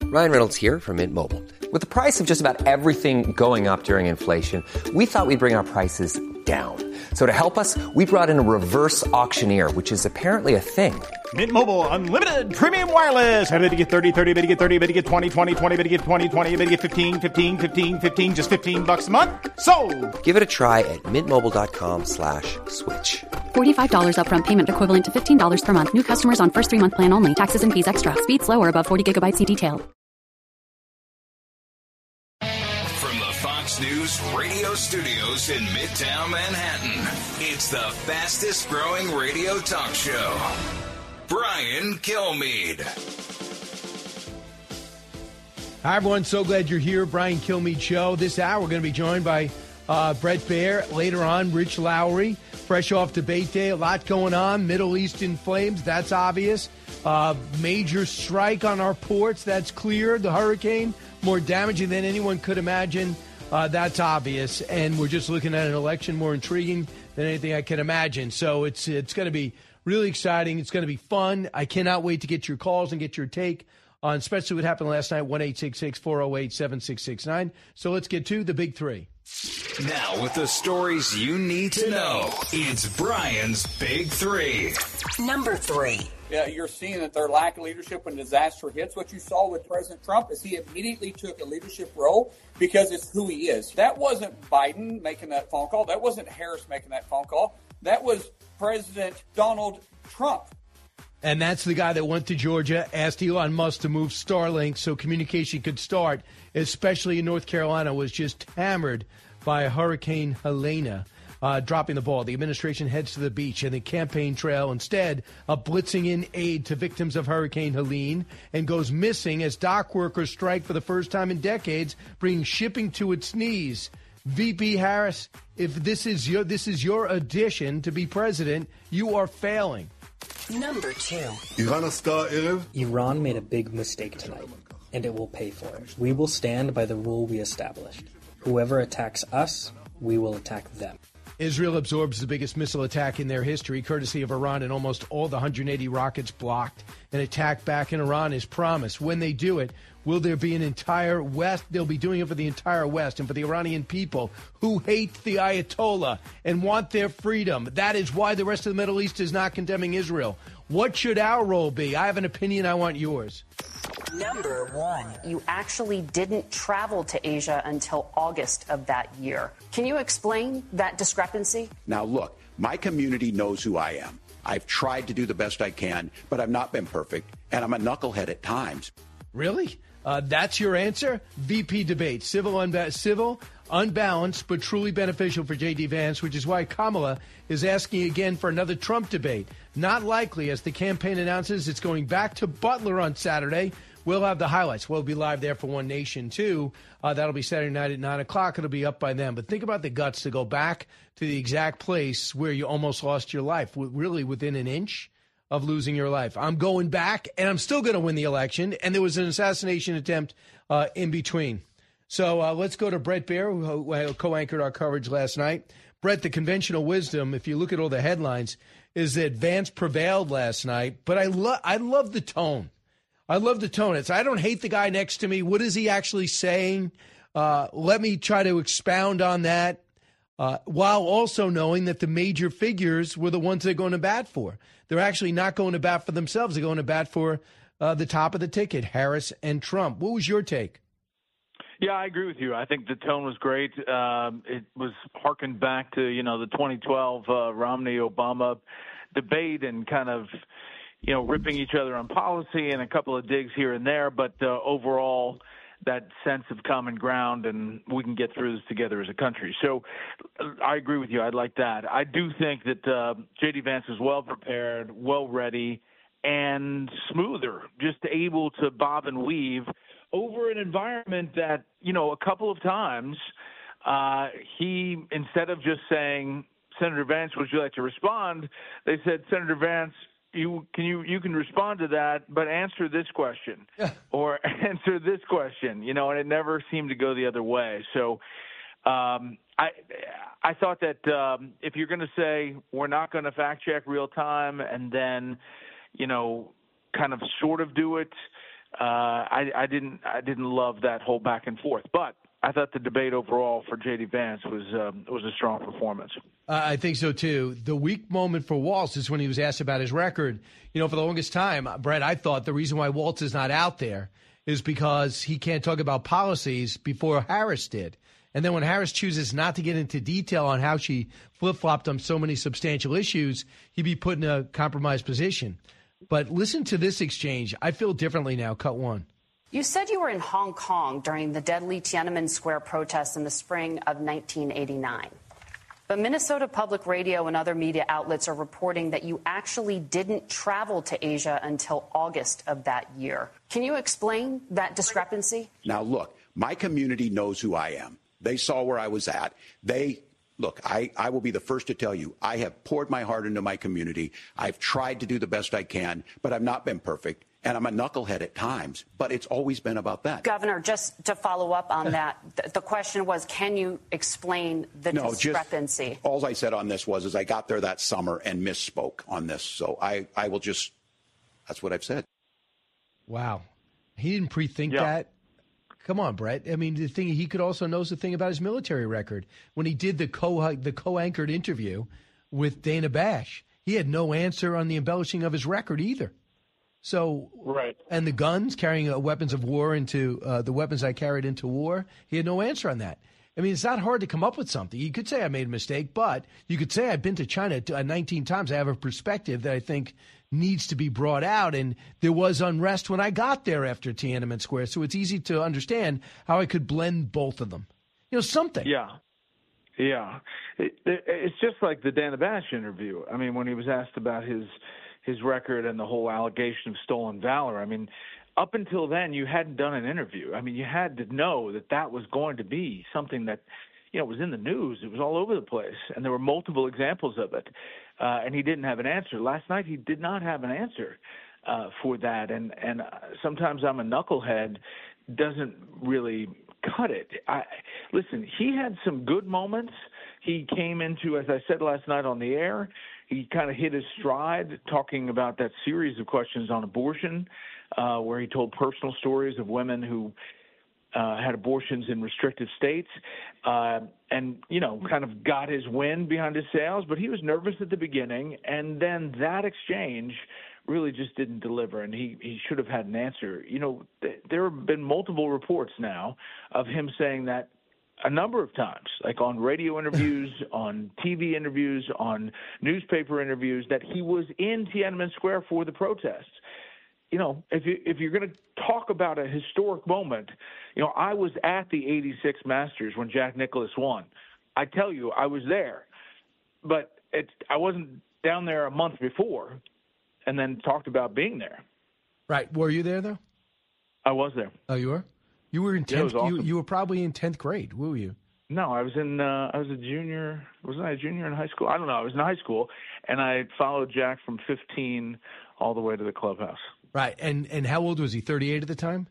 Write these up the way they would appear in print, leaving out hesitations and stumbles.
Ryan Reynolds here from Mint Mobile. With the price of just about everything going up during inflation, we thought we'd bring our prices down. So to help us, we brought in a reverse auctioneer, which is apparently a thing. Mint Mobile Unlimited Premium Wireless. How to get 30, 30, bit to get 30, bit to get 20, 20, 20, bit to get 20, 20, bit to get 15, 15, 15, 15, just $15 a month? Sold! Give it a try at mintmobile.com/switch. $45 upfront payment equivalent to $15 per month. New customers on first 3-month plan only. Taxes and fees extra. Speed slower above 40 gigabytes. See detail. From the Fox News radio studios in Midtown Manhattan, it's the fastest growing radio talk show. Brian Kilmeade. Hi, everyone. So glad you're here. Brian Kilmeade Show. This hour, we're going to be joined by Bret Baier. Later on, Rich Lowry. Fresh off debate day. A lot going on. Middle East in flames. That's obvious. Major strike on our ports. That's clear. The hurricane, more damaging than anyone could imagine. That's obvious. And we're just looking at an election more intriguing than anything I can imagine. So it's going to be really exciting. It's going to be fun. I cannot wait to get your calls and get your take on especially what happened last night, 1-866-408-7669. So let's get to the big three. Now with the stories you need to know, it's Brian's Big Three. Number 3. Yeah, you're seeing that their lack of leadership when disaster hits. What you saw with President Trump is he immediately took a leadership role because it's who he is. That wasn't Biden making that phone call. That wasn't Harris making that phone call. That was President Donald Trump. And that's the guy that went to Georgia, asked Elon Musk to move Starlink so communication could start, especially in North Carolina, was just hammered by Hurricane Helene, dropping the ball. The administration heads to the beach and the campaign trail instead of blitzing in aid to victims of Hurricane Helene, and goes missing as dock workers strike for the first time in decades, bringing shipping to its knees. VP Harris, if this is your addition to be president, you are failing. Number 2. Iran made a big mistake tonight, and it will pay for it. We will stand by the rule we established. Whoever attacks us, we will attack them. Israel absorbs the biggest missile attack in their history, courtesy of Iran, and almost all the 180 rockets blocked. An attack back in Iran is promised. When they do it, will there be an entire West? They'll be doing it for the entire West and for the Iranian people who hate the Ayatollah and want their freedom. That is why the rest of the Middle East is not condemning Israel. What should our role be? I have an opinion. I want yours. Number 1. You actually didn't travel to Asia until August of that year. Can you explain that discrepancy? Now, look, my community knows who I am. I've tried to do the best I can, but I've not been perfect, and I'm a knucklehead at times. Really? That's your answer? VP debate. Civil, unbalanced, but truly beneficial for J.D. Vance, which is why Kamala is asking again for another Trump debate. Not likely, as the campaign announces it's going back to Butler on Saturday. We'll have the highlights. We'll be live there for One Nation, too. That'll be Saturday night at 9 o'clock. It'll be up by then. But think about the guts to go back to the exact place where you almost lost your life, really within an inch of losing your life. I'm going back, and I'm still going to win the election. And there was an assassination attempt in between. So let's go to Bret Baier, who co-anchored our coverage last night. Bret, the conventional wisdom, if you look at all the headlines, is that Vance prevailed last night. But I love the tone. I love the tone. I don't hate the guy next to me. What is he actually saying? Let me try to expound on that, while also knowing that the major figures were the ones they're going to bat for. They're actually not going to bat for themselves. They're going to bat for the top of the ticket, Harris and Trump. What was your take? Yeah, I agree with you. I think the tone was great. It was harkened back to, the 2012 Romney-Obama debate and kind of, ripping each other on policy and a couple of digs here and there. But overall, that sense of common ground and we can get through this together as a country. So I agree with you. I like that. I do think that J.D. Vance is well prepared, well ready, and smoother, just able to bob and weave over an environment that, a couple of times he, instead of just saying, Senator Vance, would you like to respond? They said, Senator Vance, you can respond to that, but answer this question or answer this question, and it never seemed to go the other way. So I thought that if you're going to say we're not going to fact check real time and then, kind of sort of do it I didn't love that whole back and forth, but I thought the debate overall for J.D. Vance was a strong performance. I think so, too. The weak moment for Walz is when he was asked about his record. You know, for the longest time, Brett, I thought the reason why Walz is not out there is because he can't talk about policies before Harris did. And then when Harris chooses not to get into detail on how she flip-flopped on so many substantial issues, he'd be put in a compromised position. But listen to this exchange. I feel differently now. Cut one. You said you were in Hong Kong during the deadly Tiananmen Square protests in the spring of 1989. But Minnesota Public Radio and other media outlets are reporting that you actually didn't travel to Asia until August of that year. Can you explain that discrepancy? Now, look, my community knows who I am. They saw where I was at. Look, I will be the first to tell you, I have poured my heart into my community. I've tried to do the best I can, but I've not been perfect. And I'm a knucklehead at times, but it's always been about that. Governor, just to follow up on that, the question was, can you explain the discrepancy? All I said on this is I got there that summer and misspoke on this. So I will just, that's what I've said. Wow. He didn't pre-think that. Come on, Brett. I mean, the thing he could also know the thing about his military record. When he did the co-anchored interview with Dana Bash, he had no answer on the embellishing of his record either. So, right. And the guns, carrying weapons of war into the weapons I carried into war, he had no answer on that. I mean, it's not hard to come up with something. You could say I made a mistake, but you could say I've been to China 19 times. I have a perspective that I think needs to be brought out, and there was unrest when I got there after Tiananmen Square, so it's easy to understand how I could blend both of them. You know, something. Yeah. It's just like the Dana Bash interview. I mean, when he was asked about his record and the whole allegation of stolen valor, I mean, up until then, you hadn't done an interview. I mean, you had to know that was going to be something that, you know, was in the news. It was all over the place, and there were multiple examples of it. And he didn't have an answer. Last night, he did not have an answer for that. And sometimes I'm a knucklehead doesn't really cut it. Listen, he had some good moments. He came into, as I said last night on the air, he kind of hit his stride talking about that series of questions on abortion, where he told personal stories of women who had abortions in restrictive states, and, you know, kind of got his wind behind his sails. But he was nervous at the beginning, and then that exchange really just didn't deliver, and he should have had an answer. You know, there have been multiple reports now of him saying that a number of times, like on radio interviews, on TV interviews, on newspaper interviews, that he was in Tiananmen Square for the protests. You know, if you're going to talk about a historic moment, you know, I was at the 86 Masters when Jack Nicklaus won. I tell you, I was there. But I wasn't down there a month before and then talked about being there. Right. Were you there, though? I was there. Oh, you were? You were in 10th. Yeah, it was awesome. You were probably in 10th grade. Were you? No, I was a junior. Wasn't I a junior in high school? I don't know. I was in high school, and I followed Jack from 15 all the way to the clubhouse. Right. And how old was he? 38 at the time?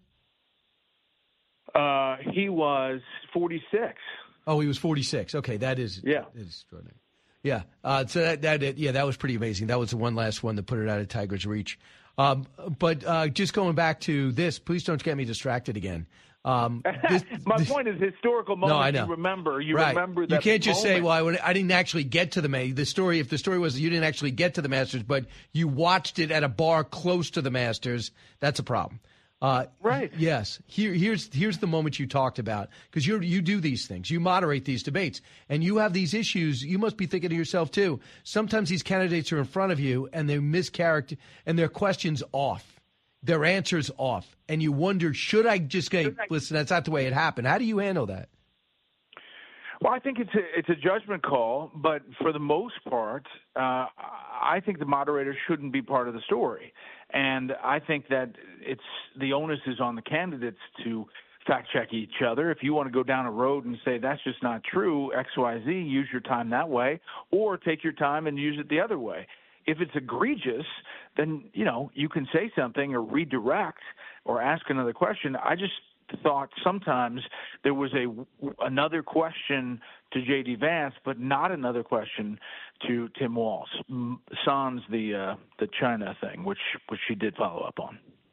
He was 46. Oh, he was 46. Okay, that is extraordinary. Yeah. So that was pretty amazing. That was the one last one that put it out of Tiger's reach. But just going back to this, please don't get me distracted again. My point is historical moments. No, I know. You remember. Right. Remember that. You can't just moment. say, "Well, I didn't actually get to the story." If the story was you didn't actually get to the Masters, but you watched it at a bar close to the Masters, that's a problem. Right. Yes. Here's the moment you talked about, because you do these things. You moderate these debates, and you have these issues. You must be thinking to yourself too. Sometimes these candidates are in front of you, and they mischaracter, and their questions off. Their answer's off, and you wonder, should I just go, listen, that's not the way it happened. How do you handle that? Well, I think it's a judgment call, but for the most part, I think the moderator shouldn't be part of the story. And I think that the onus is on the candidates to fact-check each other. If you want to go down a road and say that's just not true, X, Y, Z, use your time that way, or take your time and use it the other way. If it's egregious, then, you know, you can say something or redirect or ask another question. I just thought sometimes there was another question to J.D. Vance, but not another question to Tim Walz. Sans the China thing, which she did follow up on.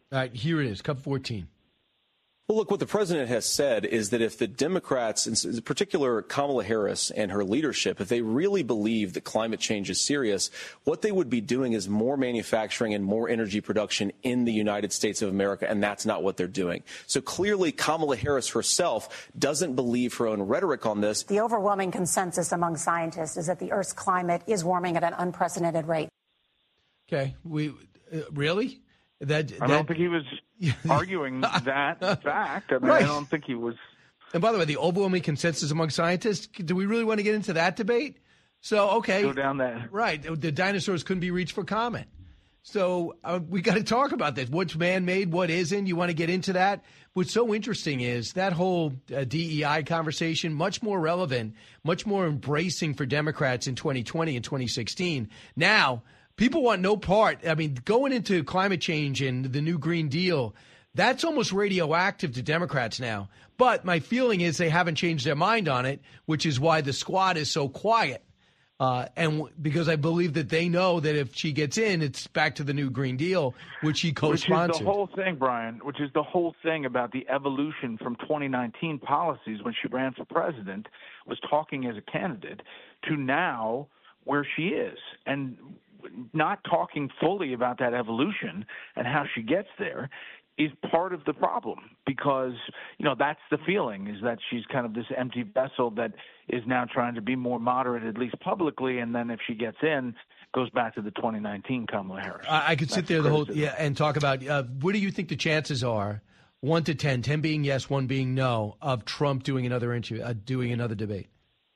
All right, here it is, Cup 14. Well, look, what the president has said is that if the Democrats, in particular Kamala Harris and her leadership, if they really believe that climate change is serious, what they would be doing is more manufacturing and more energy production in the United States of America, and that's not what they're doing. So clearly Kamala Harris herself doesn't believe her own rhetoric on this. The overwhelming consensus among scientists is that the Earth's climate is warming at an unprecedented rate. Okay, really? I don't think he was arguing that fact. I mean, Right. I don't think he was. And by the way, the overwhelming consensus among scientists, do we really want to get into that debate? So, okay. Go down that. Right. The dinosaurs couldn't be reached for comment. So we got to talk about this. What's man-made, what isn't? You want to get into that? What's so interesting is that whole DEI conversation, much more relevant, much more embracing for Democrats in 2020 and 2016. Now, people want no part. I mean, going into climate change and the new Green Deal, that's almost radioactive to Democrats now. But my feeling is they haven't changed their mind on it, which is why the squad is so quiet. And because I believe that they know that if she gets in, it's back to the new Green Deal, which she co-sponsored. Which is the whole thing, Brian, which is the whole thing about the evolution from 2019 policies when she ran for president, was talking as a candidate, to now where she is. And not talking fully about that evolution and how she gets there is part of the problem, because, that's the feeling, is that she's kind of this empty vessel that is now trying to be more moderate, at least publicly, and then if she gets in, goes back to the 2019 Kamala Harris. I could sit there and talk about what do you think the chances are, 1 to 10, 10 being yes, 1 being no, of Trump doing another doing another debate?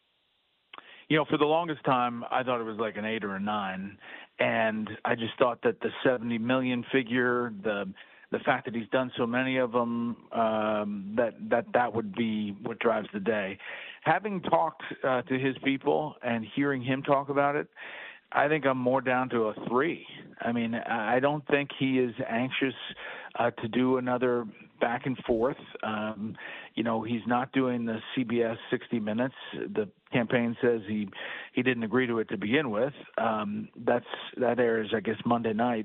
For the longest time, I thought it was like an 8 or a 9, and I just thought that the 70 million figure, the fact that he's done so many of them, that would be what drives the day. Having talked to his people and hearing him talk about it, I think I'm more down to a 3. I mean, I don't think he is anxious to do another back and forth. He's not doing the CBS 60 Minutes. The campaign says he didn't agree to it to begin with. That airs, I guess, Monday night.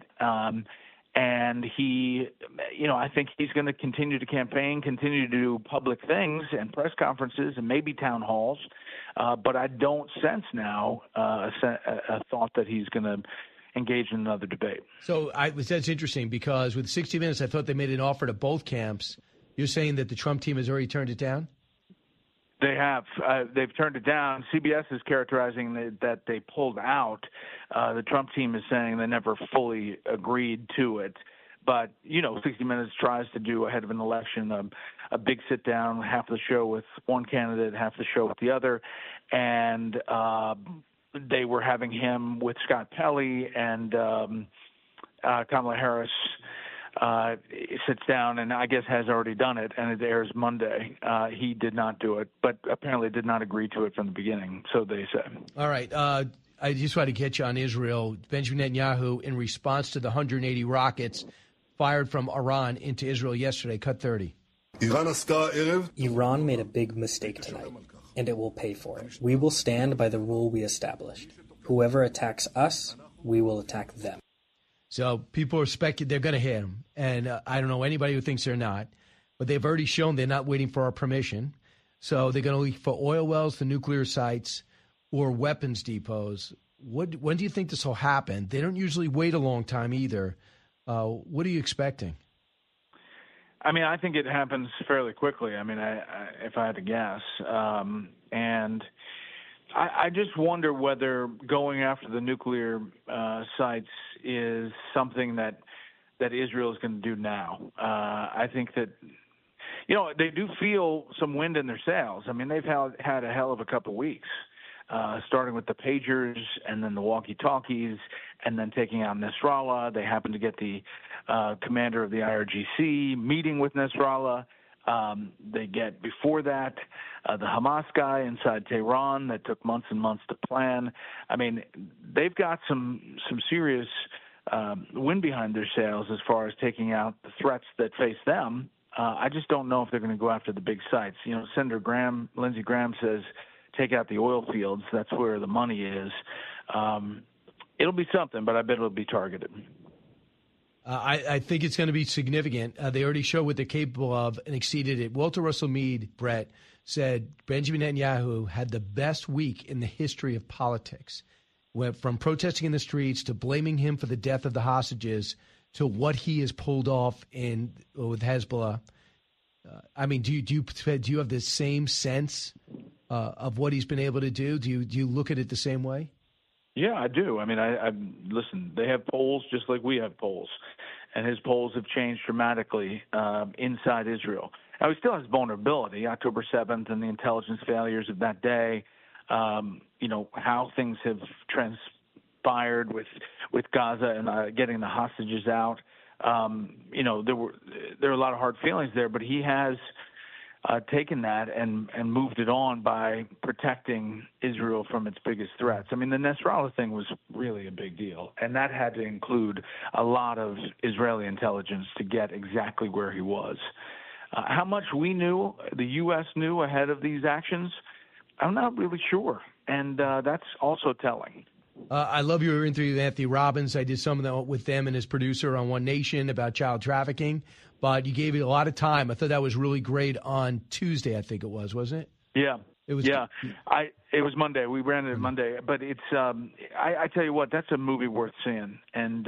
And he, I think he's going to continue to campaign, continue to do public things and press conferences and maybe town halls. But I don't sense now a thought that he's going to engage in another debate. So that's interesting, because with 60 Minutes, I thought they made an offer to both camps. You're saying that the Trump team has already turned it down? They have. They've turned it down. CBS is characterizing that they pulled out. The Trump team is saying they never fully agreed to it. But, 60 Minutes tries to do ahead of an election a big sit-down, half the show with one candidate, half the show with the other. And they were having him with Scott Pelley, and Kamala Harris sits down and I guess has already done it, and it airs Monday. He did not do it, but apparently did not agree to it from the beginning, so they say. All right. I just want to get you on Israel. Benjamin Netanyahu, in response to the 180 rockets fired from Iran into Israel yesterday, cut 30. Iran made a big mistake tonight, and it will pay for it. We will stand by the rule we established. Whoever attacks us, we will attack them. So people are speculating they're going to hit him. And I don't know anybody who thinks they're not. But they've already shown they're not waiting for our permission. So they're going to leak for oil wells, the nuclear sites, or weapons depots. When do you think this will happen? They don't usually wait a long time either. What are you expecting? I mean, I think it happens fairly quickly. I mean, if I had to guess. And I just wonder whether going after the nuclear sites is something that Israel is going to do now. I think that, they do feel some wind in their sails. I mean, they've had a hell of a couple of weeks, starting with the pagers and then the walkie-talkies and then taking out Nasrallah. They happen to get the commander of the IRGC meeting with Nasrallah. They get, before that, the Hamas guy inside Tehran that took months and months to plan. I mean, they've got some serious wind behind their sails as far as taking out the threats that face them. I just don't know if they're going to go after the big sites. Senator Lindsey Graham says take out the oil fields. That's where the money is. It'll be something, but I bet it'll be targeted. I think it's going to be significant. They already show what they're capable of and exceeded it. Walter Russell Mead, Brett, said Benjamin Netanyahu had the best week in the history of politics. Went from protesting in the streets to blaming him for the death of the hostages to what he has pulled off with Hezbollah. I mean, do you have the same sense of what he's been able to do? Do you look at it the same way? Yeah, I do. I mean, I listen. They have polls just like we have polls, and his polls have changed dramatically inside Israel. Now, he still has vulnerability. October 7th and the intelligence failures of that day. How things have transpired with Gaza and getting the hostages out. There are a lot of hard feelings there, but he has taken that and moved it on by protecting Israel from its biggest threats. I mean, the Nasrallah thing was really a big deal, and that had to include a lot of Israeli intelligence to get exactly where he was. How much we knew, the U.S. knew ahead of these actions, I'm not really sure, and that's also telling. I love your interview with Anthony Robbins. I did some of that with them and his producer on One Nation about child trafficking, but you gave it a lot of time. I thought that was really great on Tuesday, I think it was, wasn't it? Yeah. It was. Yeah. It was Monday. We ran it Monday, but it's I tell you what, that's a movie worth seeing, and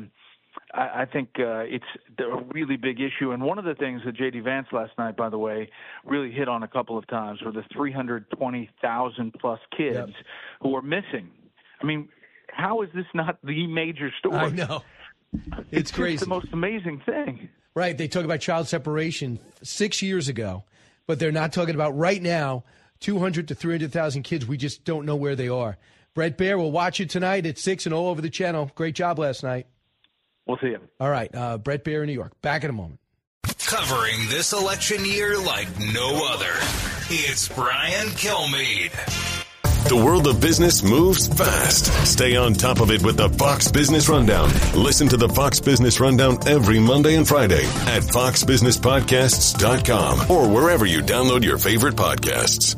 I think it's a really big issue. And one of the things that J.D. Vance last night, by the way, really hit on a couple of times were the 320,000 plus kids who are missing. I mean, how is this not the major story? I know. It's crazy. It's the most amazing thing. Right. They talk about child separation 6 years ago, but they're not talking about right now 200 to 300,000 kids. We just don't know where they are. Brett Baier will watch you tonight at 6 and all over the channel. Great job last night. We'll see you. All right. Brett Baier in New York. Back in a moment. Covering this election year like no other. It's Brian Kilmeade. The world of business moves fast. Stay on top of it with the Fox Business Rundown. Listen to the Fox Business Rundown every Monday and Friday at foxbusinesspodcasts.com or wherever you download your favorite podcasts.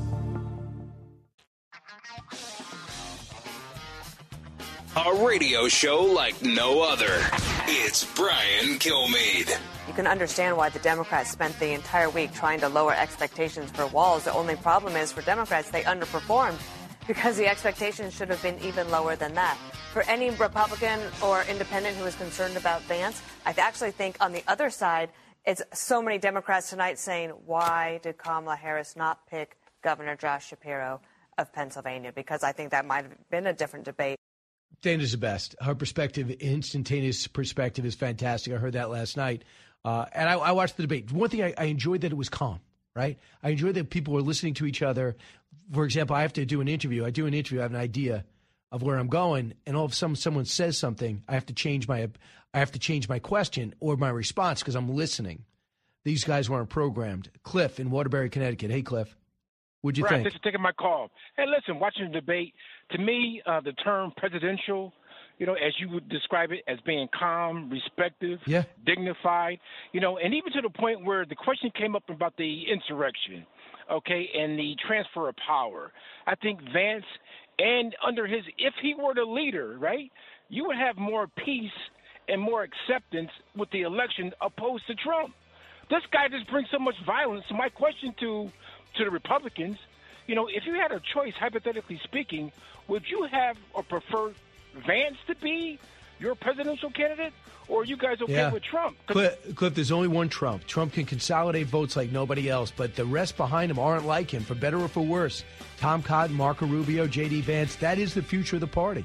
A radio show like no other. It's Brian Kilmeade. You can understand why the Democrats spent the entire week trying to lower expectations for Walz. The only problem is for Democrats, they underperformed because the expectations should have been even lower than that. For any Republican or independent who is concerned about Vance, I actually think on the other side, it's so many Democrats tonight saying, why did Kamala Harris not pick Governor Josh Shapiro of Pennsylvania? Because I think that might have been a different debate. Dana's the best. Her perspective, instantaneous perspective, is fantastic. I heard that last night. And I watched the debate. One thing I enjoyed that it was calm, right? I enjoyed that people were listening to each other. For example, I have to do an interview. I have an idea of where I'm going, and all of a sudden someone says something. I have to change my question or my response because I'm listening. These guys weren't programmed. Cliff in Waterbury, Connecticut. Hey, Cliff. What'd you think? Thanks for taking my call. Hey, listen, watching the debate, to me, the term presidential, as you would describe it, as being calm, respectful, dignified, and even to the point where the question came up about the insurrection, and the transfer of power. I think Vance, and if he were the leader, right, you would have more peace and more acceptance with the election opposed to Trump. This guy just brings so much violence. So my question to the Republicans, if you had a choice, hypothetically speaking, would you have or prefer Vance to be your presidential candidate, or are you guys okay with Trump? Cliff, there's only one Trump. Trump can consolidate votes like nobody else, but the rest behind him aren't like him, for better or for worse. Tom Cotton, Marco Rubio, J.D. Vance, that is the future of the party.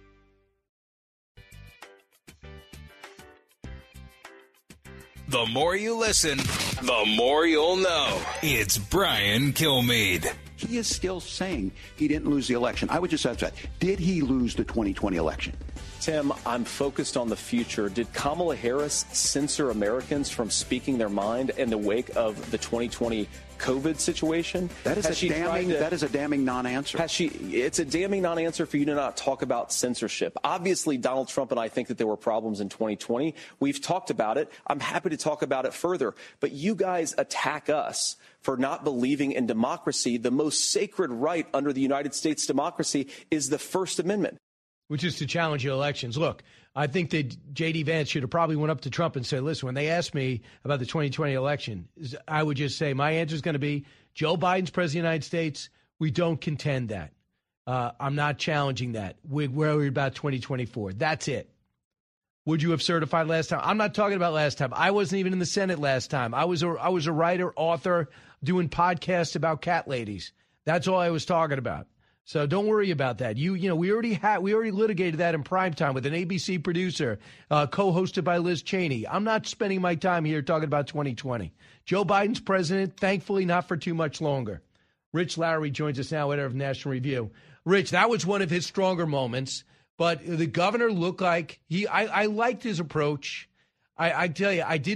The more you listen, the more you'll know. It's Brian Kilmeade. He is still saying he didn't lose the election. I would just ask that. Did he lose the 2020 election? Tim, I'm focused on the future. Did Kamala Harris censor Americans from speaking their mind in the wake of the 2020 COVID situation? That is a damning non-answer. It's a damning non-answer for you to not talk about censorship. Obviously, Donald Trump and I think that there were problems in 2020. We've talked about it. I'm happy to talk about it further. But you guys attack us for not believing in democracy. The most sacred right under the United States democracy is the First Amendment. which is to challenge the elections. Look, I think that J.D. Vance should have probably went up to Trump and said, listen, when they asked me about the 2020 election, I would just say my answer is going to be Joe Biden's president of the United States. We don't contend that. I'm not challenging that. We're worried about 2024. That's it. Would you have certified last time? I'm not talking about last time. I wasn't even in the Senate last time. I was a writer, author, doing podcasts about cat ladies. That's all I was talking about. So don't worry about that. We already litigated that in prime time with an ABC producer, co-hosted by Liz Cheney. I'm not spending my time here talking about 2020. Joe Biden's president, thankfully not for too much longer. Rich Lowry joins us now, editor of National Review. Rich, that was one of his stronger moments, but the governor looked like I liked his approach. I tell you, I did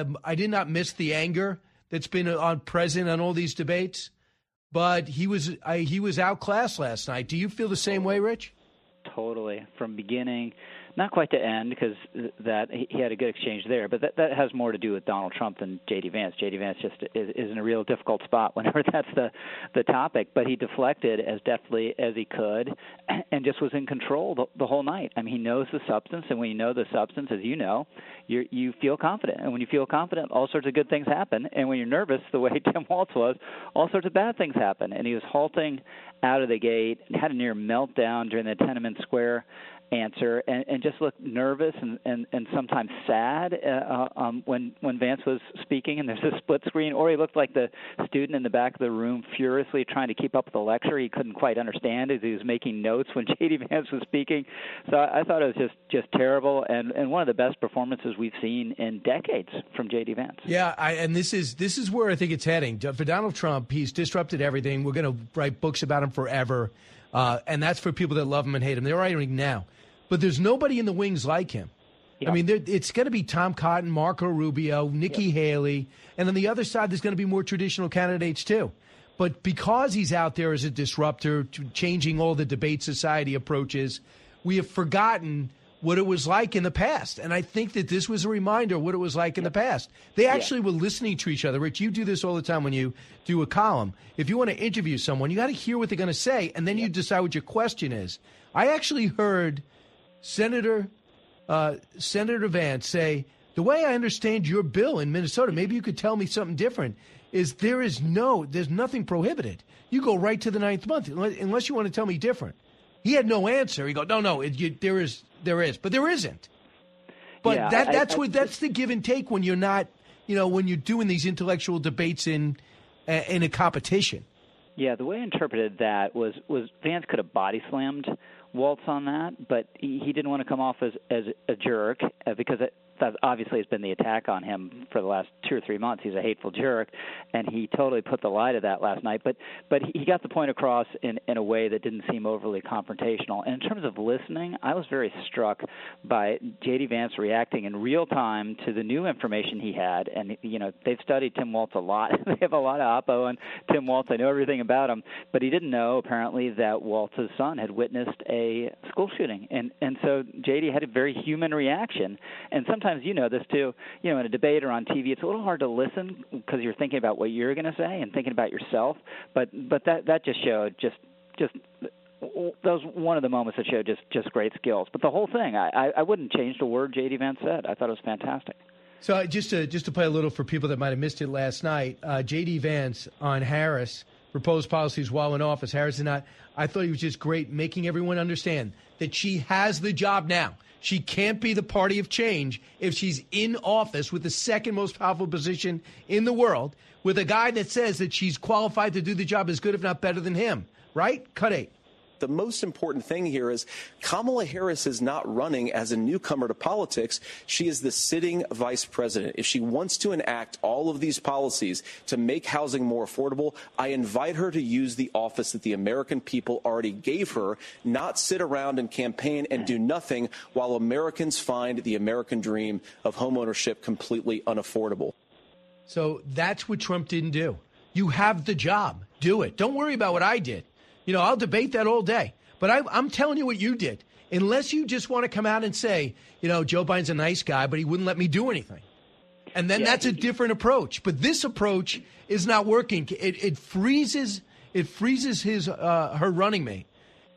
not miss the anger that's been present on all these debates. But he was outclassed last night. Do you feel the same way, Rich? Totally. From beginning, not quite to end, because that he had a good exchange there. But that has more to do with Donald Trump than J.D. Vance. J.D. Vance just is in a real difficult spot whenever that's the topic. But he deflected as deftly as he could and just was in control the whole night. I mean, he knows the substance, and when you know the substance, as you know, you feel confident. And when you feel confident, all sorts of good things happen. And when you're nervous, the way Tim Walz was, all sorts of bad things happen. And he was halting out of the gate, had a near meltdown during the Tiananmen Square answer, and just looked nervous and sometimes sad when Vance was speaking and there's a split screen, or he looked like the student in the back of the room furiously trying to keep up with the lecture he couldn't quite understand as he was making notes when J.D. Vance was speaking. So I thought it was just terrible and one of the best performances we've seen in decades from J.D. Vance. Yeah, and this is where I think it's heading. For Donald Trump, he's disrupted everything. We're going to write books about him forever, and that's for people that love him and hate him. They're writing now. But there's nobody in the wings like him. Yep. I mean, it's going to be Tom Cotton, Marco Rubio, Nikki Haley, and on the other side, there's going to be more traditional candidates too. But because he's out there as a disruptor, changing all the debate society approaches, we have forgotten what it was like in the past. And I think that this was a reminder of what it was like in the past. They actually were listening to each other. Rich, you do this all the time when you do a column. If you want to interview someone, you got to hear what they're going to say, and then you decide what your question is. I actually heard Senator Vance say, the way I understand your bill in Minnesota, maybe you could tell me something different, is there's nothing prohibited. You go right to the 9th month, unless you want to tell me different. He had no answer. He go, no, there is, but there isn't. But that's the give and take when you're not, when you're doing these intellectual debates in a competition. Yeah, the way I interpreted that was Vance could have body slammed Walz on that, but he didn't want to come off as a jerk because that obviously has been the attack on him for the last 2 or 3 months. He's a hateful jerk, and he totally put the lie to that last night. But he got the point across in a way that didn't seem overly confrontational. And in terms of listening, I was very struck by J.D. Vance reacting in real time to the new information he had. And, they've studied Tim Walz a lot. They have a lot of oppo on Tim Walz. I know everything about him. But he didn't know, apparently, that Walz's son had witnessed a school shooting. And so J.D. had a very human reaction. And sometimes you know this too, in a debate or on TV, it's a little hard to listen because you're thinking about what you're going to say and thinking about yourself. But that just showed just that was one of the moments that showed just great skills. But the whole thing, I wouldn't change the word J.D. Vance said. I thought it was fantastic. So just to play a little for people that might have missed it last night, J.D. Vance on Harris proposed policies while in office. Harris did not. I thought he was just great, making everyone understand that she has the job now. She can't be the party of change if she's in office with the second most powerful position in the world, with a guy that says that she's qualified to do the job as good, if not better than him. Right? Cut 8. The most important thing here is Kamala Harris is not running as a newcomer to politics. She is the sitting vice president. If she wants to enact all of these policies to make housing more affordable, I invite her to use the office that the American people already gave her, not sit around and campaign and do nothing while Americans find the American dream of homeownership completely unaffordable. So that's what Trump didn't do. You have the job. Do it. Don't worry about what I did. I'll debate that all day. But I'm telling you what you did. Unless you just want to come out and say, Joe Biden's a nice guy, but he wouldn't let me do anything. And then that's a different approach. But this approach is not working. It freezes her running mate.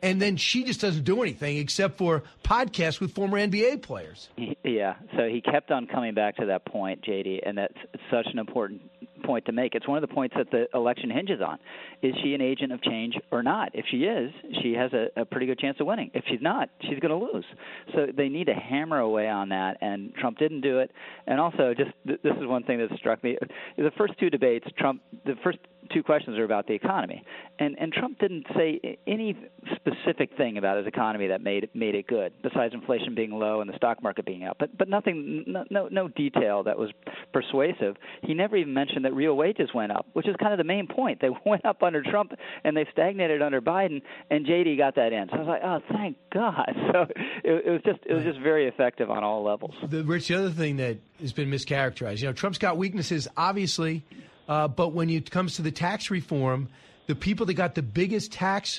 And then she just doesn't do anything except for podcasts with former NBA players. Yeah, so he kept on coming back to that point, JD, and that's such an important point to make. It's one of the points that the election hinges on. Is she an agent of change or not? If she is, she has a pretty good chance of winning. If she's not, she's going to lose. So they need to hammer away on that, and Trump didn't do it. And also, just this is one thing that struck me. The first two debates, the first two questions are about the economy, and Trump didn't say any specific thing about his economy that made it good, besides inflation being low and the stock market being up. But nothing, no detail that was persuasive. He never even mentioned that real wages went up, which is kind of the main point. They went up under Trump, and they stagnated under Biden, and JD got that in. So I was like, oh, thank God. So it was just very effective on all levels. Rich, the other thing that has been mischaracterized, Trump's got weaknesses, obviously. But when it comes to the tax reform, the people that got the biggest tax,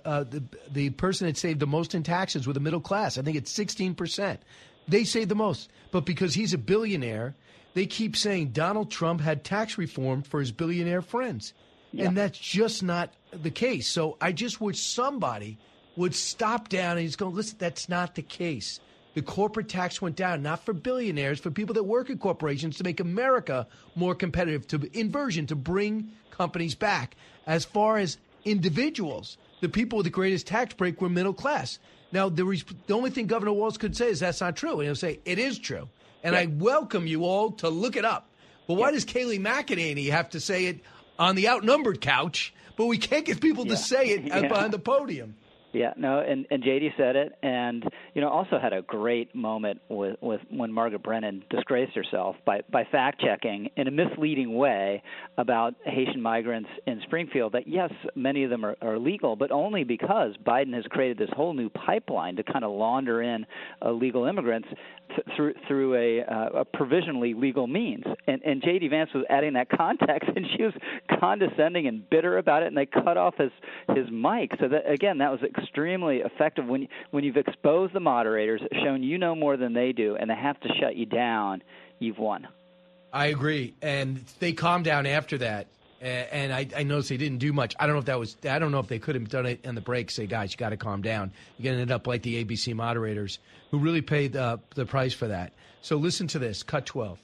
the person that saved the most in taxes were the middle class. I think it's 16%. They saved the most. But because he's a billionaire, they keep saying Donald Trump had tax reform for his billionaire friends. Yeah. And that's just not the case. So I just wish somebody would stop down and he's going, listen, that's not the case. The corporate tax went down, not for billionaires, for people that work at corporations to make America more competitive, to bring companies back. As far as individuals, the people with the greatest tax break were middle class. Now, the only thing Governor Walz could say is that's not true. And he'll say, it is true. And I welcome you all to look it up. But why does Kayleigh McEnany have to say it on the outnumbered couch, but we can't get people to say it behind the podium? Yeah, no, and JD said it, and also had a great moment with when Margaret Brennan disgraced herself by fact checking in a misleading way about Haitian migrants in Springfield. That yes, many of them are legal, but only because Biden has created this whole new pipeline to kind of launder in illegal immigrants through a provisionally legal means. And JD Vance was adding that context, and she was condescending and bitter about it, and they cut off his mic. So that again, that was extremely effective when you've exposed the moderators, shown you know more than they do, and they have to shut you down. You've won. I agree, and they calmed down after that. And I noticed they didn't do much. I don't know if they could have done it in the break. Say, guys, you got to calm down. You're going to end up like the ABC moderators who really paid the price for that. So listen to this. Cut 12.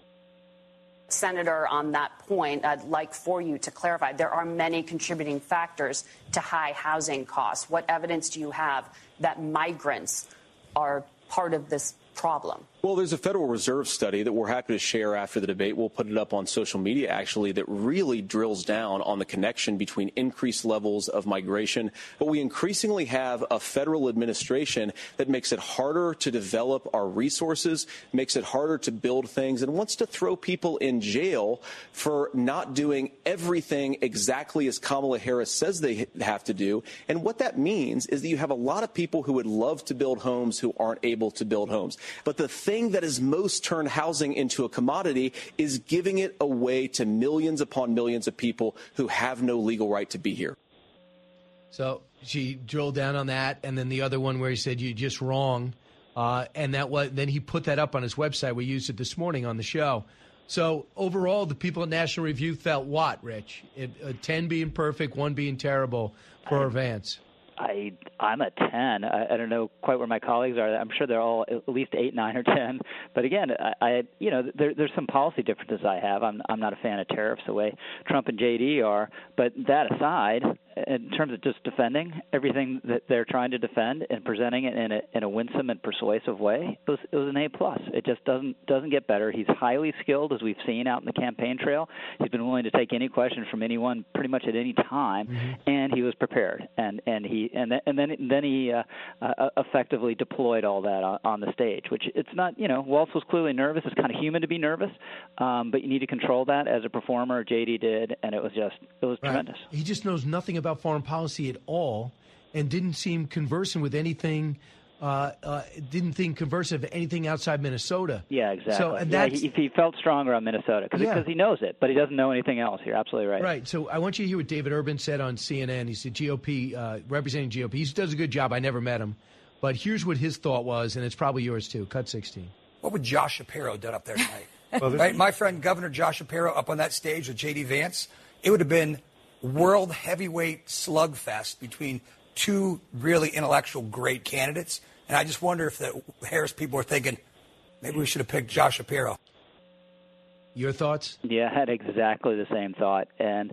Senator, on that point, I'd like for you to clarify, there are many contributing factors to high housing costs. What evidence do you have that migrants are part of this problem? Well, there's a Federal Reserve study that we're happy to share after the debate. We'll put it up on social media, actually, that really drills down on the connection between increased levels of migration. But we increasingly have a federal administration that makes it harder to develop our resources, makes it harder to build things, and wants to throw people in jail for not doing everything exactly as Kamala Harris says they have to do. And what that means is that you have a lot of people who would love to build homes who aren't able to build homes. But the thing that has most turned housing into a commodity is giving it away to millions upon millions of people who have no legal right to be here. So she drilled down on that, and then the other one where he said you're just wrong, and then he put that up on his website. We used it this morning on the show. So overall, the people at National Review felt what, Rich? 10 being perfect, 1 being terrible for Vance. I'm a 10. I don't know quite where my colleagues are. I'm sure they're all at least 8, 9, or 10. But again, there's some policy differences I have. I'm not a fan of tariffs the way Trump and JD are. But that aside, in terms of just defending everything that they're trying to defend and presenting it in a winsome and persuasive way, it was an A+. It just doesn't get better. He's highly skilled, as we've seen out in the campaign trail. He's been willing to take any question from anyone pretty much at any time, and he was prepared. And then he effectively deployed all that on the stage, which it's not. Walz was clearly nervous. It's kind of human to be nervous, but you need to control that as a performer. JD did, and it was tremendous. He just knows nothing about foreign policy at all, and didn't seem conversant with anything. Didn't think conversant of anything outside Minnesota. Yeah, exactly. So, and he felt stronger on Minnesota because he knows it, but he doesn't know anything else. You're absolutely right. Right. So I want you to hear what David Urban said on CNN. He's the GOP, representing GOP. He does a good job. I never met him. But here's what his thought was, and it's probably yours too. Cut 16. What would Josh Shapiro have done up there tonight? Right? My friend Governor Josh Shapiro up on that stage with J.D. Vance, it would have been world heavyweight slugfest between two really intellectual, great candidates. And I just wonder if the Harris people are thinking, maybe we should have picked Josh Shapiro. Your thoughts? Yeah, I had exactly the same thought, and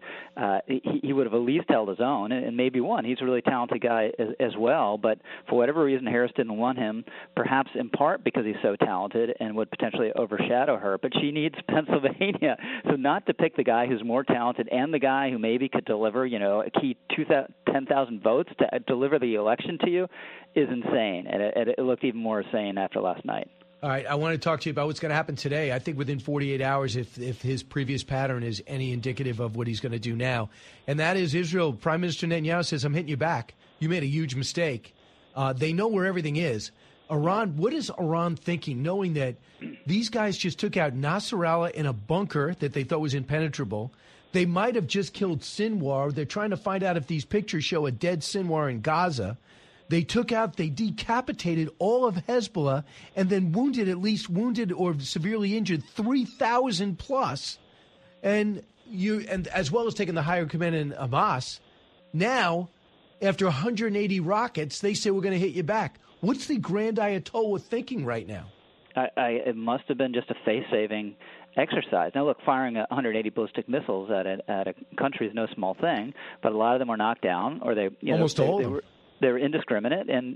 he would have at least held his own and maybe won. He's a really talented guy as well, but for whatever reason, Harris didn't want him, perhaps in part because he's so talented and would potentially overshadow her. But she needs Pennsylvania, so not to pick the guy who's more talented and the guy who maybe could deliver, a key 10,000 votes to deliver the election to you is insane, and it looked even more insane after last night. All right, I want to talk to you about what's going to happen today. I think within 48 hours, if his previous pattern is any indicative of what he's going to do now, and that is Israel. Prime Minister Netanyahu says, I'm hitting you back. You made a huge mistake. They know where everything is. Iran, what is Iran thinking, knowing that these guys just took out Nasrallah in a bunker that they thought was impenetrable? They might have just killed Sinwar. They're trying to find out if these pictures show a dead Sinwar in Gaza. They decapitated all of Hezbollah and then wounded or severely injured 3,000 plus. And as well as taking the higher command in Hamas. Now, after 180 rockets, they say we're going to hit you back. What's the Grand Ayatollah thinking right now? It must have been just a face-saving exercise. Now, look, firing 180 ballistic missiles at a country is no small thing, but a lot of them were knocked down, or almost all of them. They're indiscriminate, and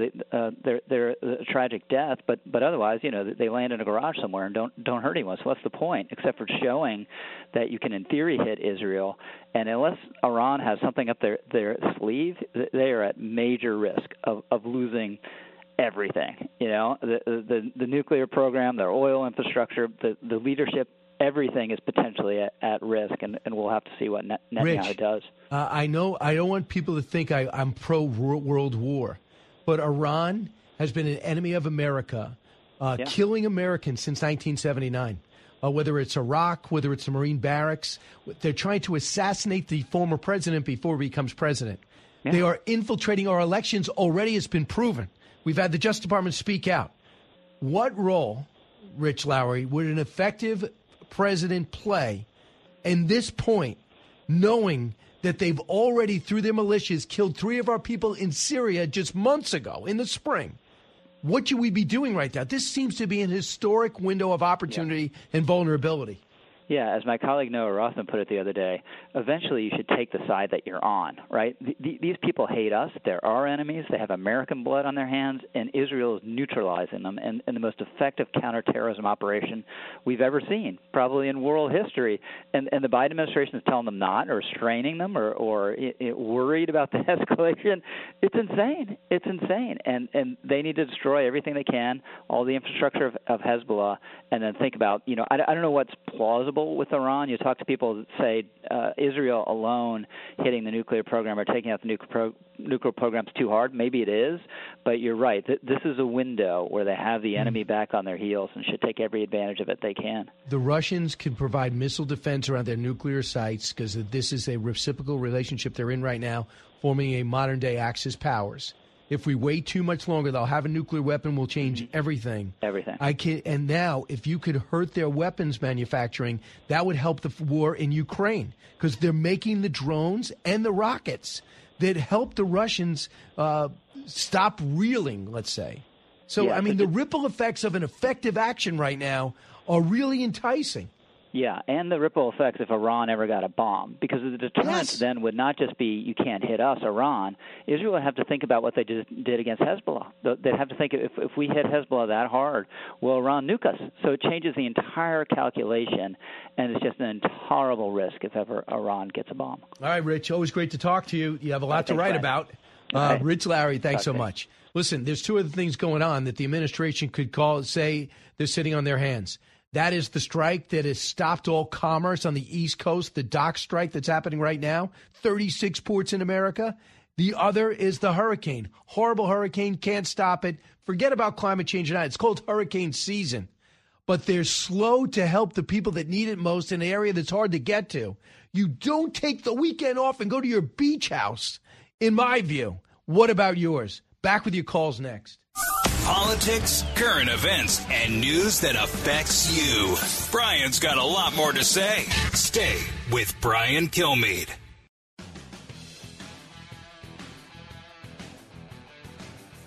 they're a tragic death. But otherwise, they land in a garage somewhere and don't hurt anyone. So what's the point, except for showing that you can, in theory, hit Israel? And unless Iran has something up their sleeve, they are at major risk of losing everything. The nuclear program, their oil infrastructure, the leadership. Everything is potentially at risk, and we'll have to see what Netanyahu does. I know I don't want people to think I'm pro-world war, but Iran has been an enemy of America, killing Americans since 1979. Whether it's Iraq, whether it's the Marine barracks, they're trying to assassinate the former president before he becomes president. Yeah. They are infiltrating our elections already. It's been proven. We've had the Justice Department speak out. What role, Rich Lowry, would an effective president play in this point, knowing that they've already, through their militias, killed 3 of our people in Syria just months ago in the spring? What should we be doing right now? This seems to be an historic window of opportunity and vulnerability. Yeah, as my colleague Noah Rothman put it the other day, eventually you should take the side that you're on, right? These people hate us. They're our enemies. They have American blood on their hands, and Israel is neutralizing them. And the most effective counterterrorism operation we've ever seen, probably in world history. And the Biden administration is telling them not, or restraining them, or worried about the escalation. It's insane. It's insane. And they need to destroy everything they can, all the infrastructure of Hezbollah, and then think about, I don't know what's plausible with Iran. You talk to people that say Israel alone hitting the nuclear program or taking out the nuclear program is too hard. Maybe it is, but you're right. This is a window where they have the enemy back on their heels and should take every advantage of it they can. The Russians can provide missile defense around their nuclear sites because this is a reciprocal relationship they're in right now, forming a modern-day Axis powers. If we wait too much longer, they'll have a nuclear weapon. We'll change everything. Everything. And now, if you could hurt their weapons manufacturing, that would help the war in Ukraine because they're making the drones and the rockets that help the Russians stop reeling, let's say. So, yeah, the ripple effects of an effective action right now are really enticing. Yeah, and the ripple effects if Iran ever got a bomb, because the deterrence then would not just be you can't hit us, Iran. Israel would have to think about what they just did against Hezbollah. They'd have to think if we hit Hezbollah that hard, will Iran nuke us? So it changes the entire calculation, and it's just an intolerable risk if ever Iran gets a bomb. All right, Rich, always great to talk to you. You have a lot to write about. Rich Lowry, thanks so much. Listen, there's 2 other things going on that the administration could say they're sitting on their hands. That is the strike that has stopped all commerce on the East Coast, the dock strike that's happening right now, 36 ports in America. The other is the hurricane. Horrible hurricane, can't stop it. Forget about climate change tonight. It's called hurricane season. But they're slow to help the people that need it most in an area that's hard to get to. You don't take the weekend off and go to your beach house, in my view. What about yours? Back with your calls next. Politics, current events, and news that affects you. Brian's got a lot more to say. Stay with Brian Kilmeade.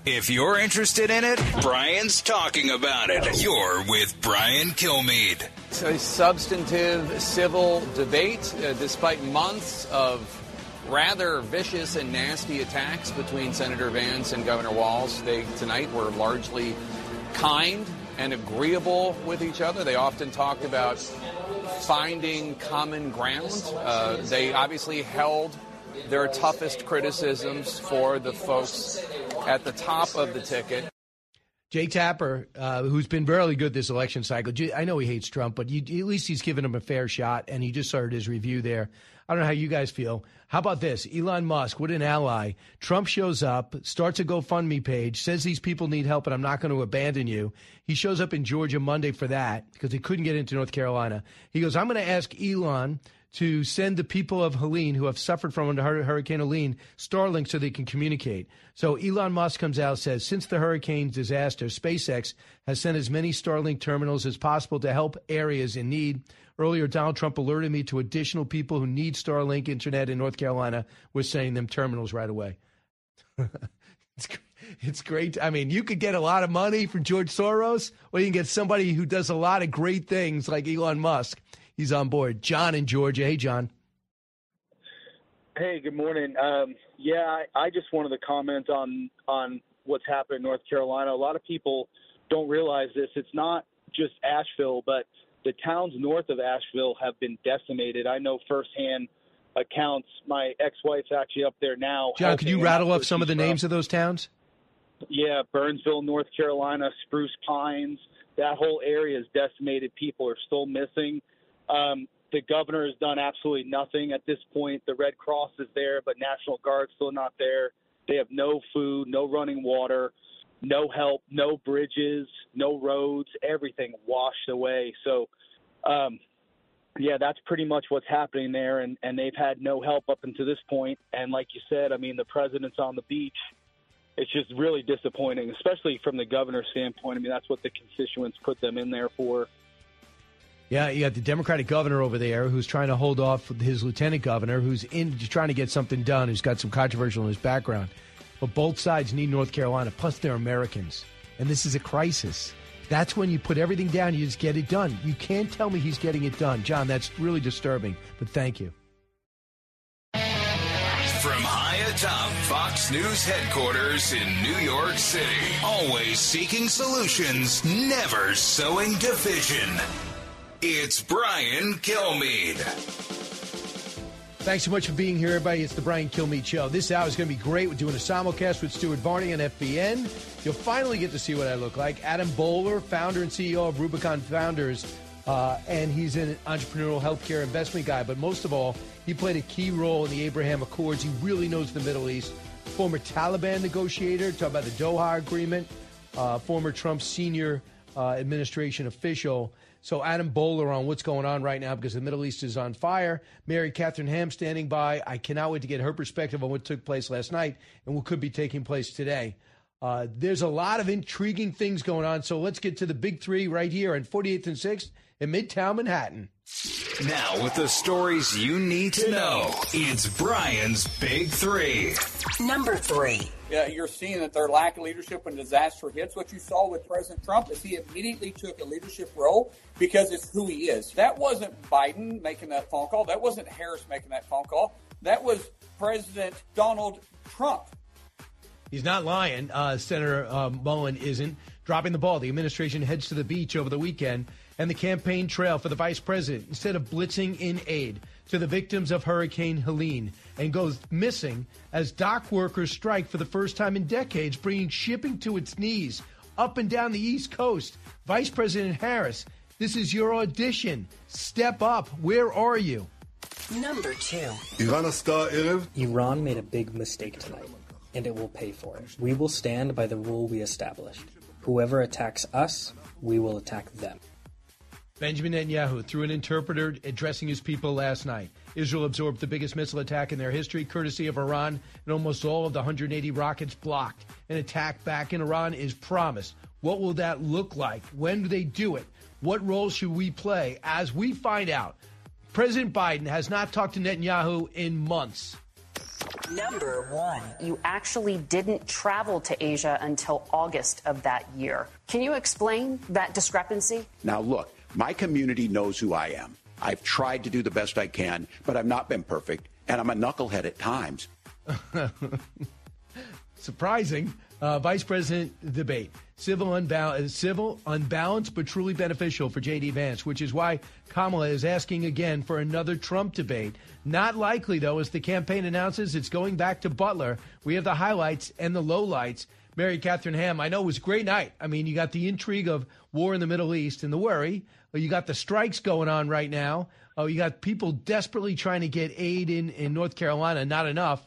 If you're interested in it, Brian's talking about it. You're with Brian Kilmeade. It's a substantive civil debate, despite months of rather vicious and nasty attacks between Senator Vance and Governor Walz. They tonight were largely kind and agreeable with each other. They often talked about finding common ground. They obviously held their toughest criticisms for the folks at the top of the ticket. Jake Tapper, who's been very good this election cycle. I know he hates Trump, but at least he's given him a fair shot, and he just started his review there. I don't know how you guys feel. How about this? Elon Musk, what an ally. Trump shows up, starts a GoFundMe page, says these people need help, and I'm not going to abandon you. He shows up in Georgia Monday for that because he couldn't get into North Carolina. He goes, I'm going to ask Elon to send the people of Helene who have suffered from Hurricane Helene Starlink so they can communicate. So Elon Musk comes out and says, since the hurricane disaster, SpaceX has sent as many Starlink terminals as possible to help areas in need. Earlier, Donald Trump alerted me to additional people who need Starlink internet in North Carolina. We're sending them terminals right away. It's great. I mean, you could get a lot of money from George Soros, or you can get somebody who does a lot of great things like Elon Musk. He's on board. John in Georgia. Hey, John. Hey, good morning. I just wanted to comment on what's happened in North Carolina. A lot of people don't realize this. It's not just Asheville, but the towns north of Asheville have been decimated. I know firsthand accounts. My ex-wife's actually up there now. John, could you rattle off some of the names of those towns? Yeah, Burnsville, North Carolina, Spruce Pines. That whole area is decimated. People are still missing. The governor has done absolutely nothing at this point. The Red Cross is there, but National Guard's still not there. They have no food, no running water, no help, no bridges, no roads, everything washed away. So, that's pretty much what's happening there, and they've had no help up until this point. And like you said, I mean, the president's on the beach. It's just really disappointing, especially from the governor's standpoint. I mean, that's what the constituents put them in there for. Yeah, you got the Democratic governor over there who's trying to hold off his lieutenant governor, who's trying to get something done, who's got some controversial in his background. But both sides need North Carolina, plus they're Americans. And this is a crisis. That's when you put everything down, you just get it done. You can't tell me he's getting it done. John, that's really disturbing, but thank you. From high atop Fox News headquarters in New York City, always seeking solutions, never sowing division. It's Brian Kilmeade. Thanks so much for being here, everybody. It's the Brian Kilmeade Show. This hour is going to be great. We're doing a simulcast with Stuart Varney on FBN. You'll finally get to see what I look like. Adam Bowler, founder and CEO of Rubicon Founders, and he's an entrepreneurial healthcare investment guy. But most of all, he played a key role in the Abraham Accords. He really knows the Middle East. Former Taliban negotiator, talk about the Doha Agreement, former Trump senior administration official. So Adam Bowler on what's going on right now because the Middle East is on fire. Mary Catherine Ham standing by. I cannot wait to get her perspective on what took place last night and what could be taking place today. There's a lot of intriguing things going on, so let's get to the big three right here on 48th and 6th in Midtown Manhattan. Now with the stories you need to know, it's Brian's Big Three. Number 3. Yeah, you're seeing that their lack of leadership when disaster hits. What you saw with President Trump is he immediately took a leadership role because it's who he is. That wasn't Biden making that phone call. That wasn't Harris making that phone call. That was President Donald Trump. He's not lying. Senator Mullen isn't dropping the ball. The administration heads to the beach over the weekend and the campaign trail for the vice president instead of blitzing in aid to the victims of Hurricane Helene and goes missing as dock workers strike for the first time in decades, bringing shipping to its knees up and down the East Coast. Vice President Harris, this is your audition. Step up. Where are you? Number 2. Iran made a big mistake tonight, and it will pay for it. We will stand by the rule we established. Whoever attacks us, we will attack them. Benjamin Netanyahu, through an interpreter addressing his people last night. Israel absorbed the biggest missile attack in their history, courtesy of Iran, and almost all of the 180 rockets blocked. An attack back in Iran is promised. What will that look like? When do they do it? What role should we play? As we find out, President Biden has not talked to Netanyahu in months. Number 1. You actually didn't travel to Asia until August of that year. Can you explain that discrepancy? Now, look, my community knows who I am. I've tried to do the best I can, but I've not been perfect, and I'm a knucklehead at times. Surprising. Vice President debate. Civil, unbalanced, but truly beneficial for J.D. Vance, which is why Kamala is asking again for another Trump debate. Not likely, though, as the campaign announces it's going back to Butler. We have the highlights and the lowlights. Mary Catherine Ham, I know it was a great night. I mean, you got the intrigue of war in the Middle East and the worry. You got the strikes going on right now. You got people desperately trying to get aid in North Carolina, not enough.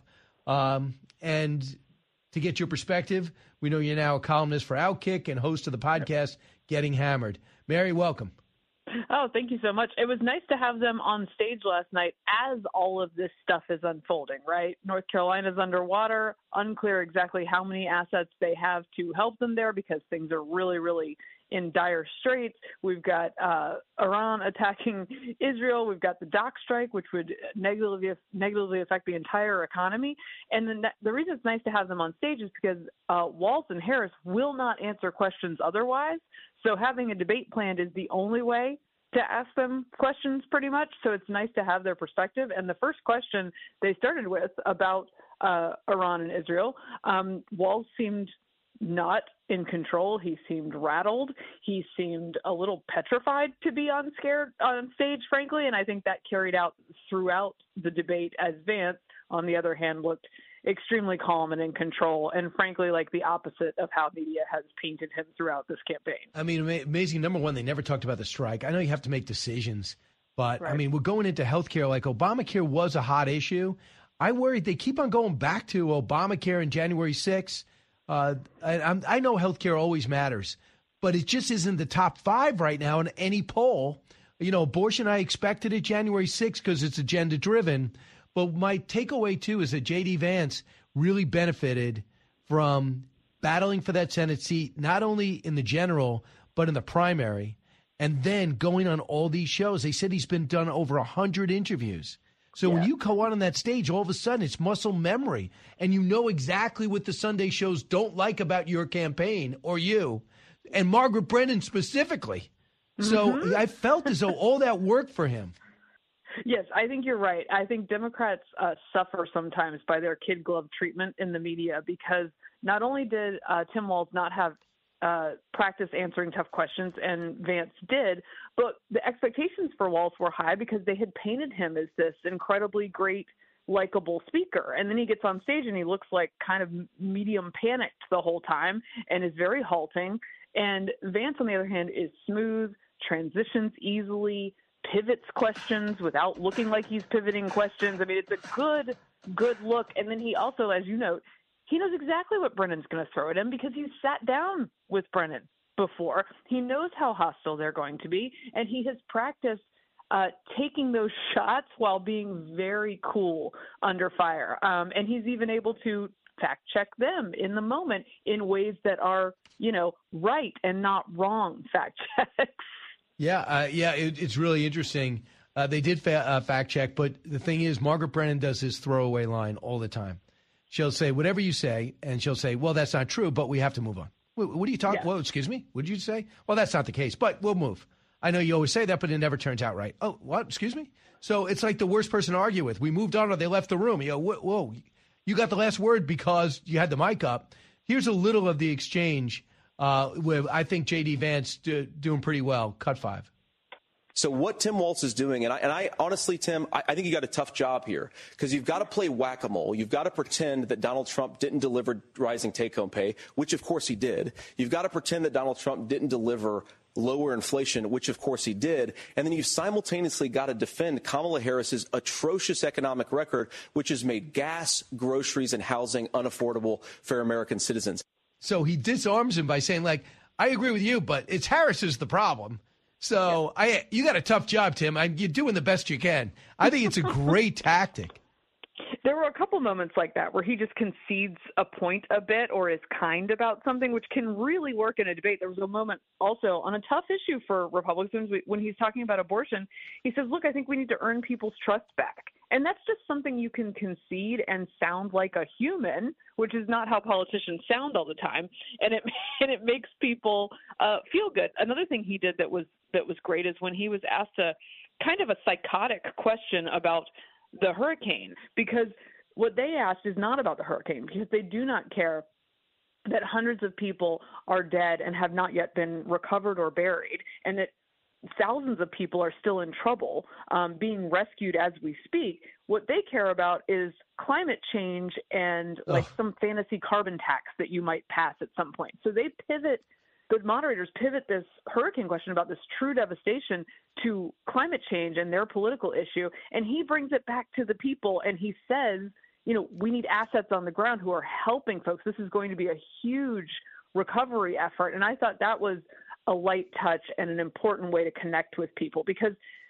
And to get your perspective, we know you're now a columnist for Outkick and host of the podcast, Getting Hammered. Mary, welcome. Oh, thank you so much. It was nice to have them on stage last night as all of this stuff is unfolding, right? North Carolina's underwater, unclear exactly how many assets they have to help them there because things are really, really in dire straits. We've got Iran attacking Israel. We've got the dock strike, which would negatively affect the entire economy. And then the reason it's nice to have them on stage is because Walz and Harris will not answer questions otherwise. So having a debate planned is the only way to ask them questions pretty much. So it's nice to have their perspective. And the first question they started with about Iran and Israel, Walz seemed not in control. He seemed rattled. He seemed a little petrified to be on stage, frankly. And I think that carried out throughout the debate as Vance, on the other hand, looked extremely calm and in control, and frankly, like the opposite of how media has painted him throughout this campaign. I mean, amazing. Number one, they never talked about the strike. I know you have to make decisions, but right. I mean, we're going into healthcare. Like Obamacare was a hot issue. I worry they keep on going back to Obamacare in January 6th. I know healthcare always matters, but it just isn't the top 5 right now in any poll. You know, abortion, I expected it January 6th because it's agenda driven. But my takeaway, too, is that J.D. Vance really benefited from battling for that Senate seat, not only in the general, but in the primary, and then going on all these shows. They said he's been done over 100 interviews. So when you go out on that stage, all of a sudden it's muscle memory, and you know exactly what the Sunday shows don't like about your campaign or you, and Margaret Brennan specifically. So I felt as though all that worked for him. Yes, I think you're right. I think Democrats suffer sometimes by their kid glove treatment in the media because not only did Tim Walz not have practice answering tough questions, and Vance did, but the expectations for Walz were high because they had painted him as this incredibly great, likable speaker. And then he gets on stage and he looks like kind of medium panicked the whole time and is very halting. And Vance, on the other hand, is smooth, transitions easily, pivots questions without looking like he's pivoting questions. I mean, it's a good look. And then he also, as you note, he knows exactly what Brennan's going to throw at him because he's sat down with Brennan before. He knows how hostile they're going to be, and he has practiced taking those shots while being very cool under fire. And he's even able to fact check them in the moment in ways that are, right and not wrong fact checks. It's really interesting. They did fact check, but the thing is, Margaret Brennan does this throwaway line all the time. She'll say, whatever you say, and she'll say, well, that's not true, but we have to move on. What are you talking? Yeah. Well, excuse me? What did you say? Well, that's not the case, but we'll move. I know you always say that, but it never turns out right. Oh, what? Excuse me? So it's like the worst person to argue with. We moved on or they left the room. You go, whoa, you got the last word because you had the mic up. Here's a little of the exchange where I think J.D. Vance doing pretty well. Cut 5. So what Tim Walz is doing, and I honestly, Tim, I think you got a tough job here because you've got to play whack-a-mole. You've got to pretend that Donald Trump didn't deliver rising take-home pay, which of course he did. You've got to pretend that Donald Trump didn't deliver lower inflation, which of course he did. And then you've simultaneously got to defend Kamala Harris's atrocious economic record, which has made gas, groceries, and housing unaffordable for American citizens. So he disarms him by saying, I agree with you, but it's Harris is the problem. So you got a tough job, Tim. You're doing the best you can. I think it's a great tactic. There were a couple moments like that where he just concedes a point a bit or is kind about something, which can really work in a debate. There was a moment also on a tough issue for Republicans when he's talking about abortion. He says, look, I think we need to earn people's trust back. And that's just something you can concede and sound like a human, which is not how politicians sound all the time. And it makes people feel good. Another thing he did that was great is when he was asked a kind of a psychotic question about the hurricane, because what they asked is not about the hurricane, because they do not care that hundreds of people are dead and have not yet been recovered or buried, and that thousands of people are still in trouble, being rescued as we speak. What they care about is climate change and like some fantasy carbon tax that you might pass at some point. So they pivot, those moderators pivot this hurricane question about this true devastation to climate change and their political issue. And he brings it back to the people, and he says, we need assets on the ground who are helping folks. This is going to be a huge recovery effort. And I thought that was a light touch and an important way to connect with people, because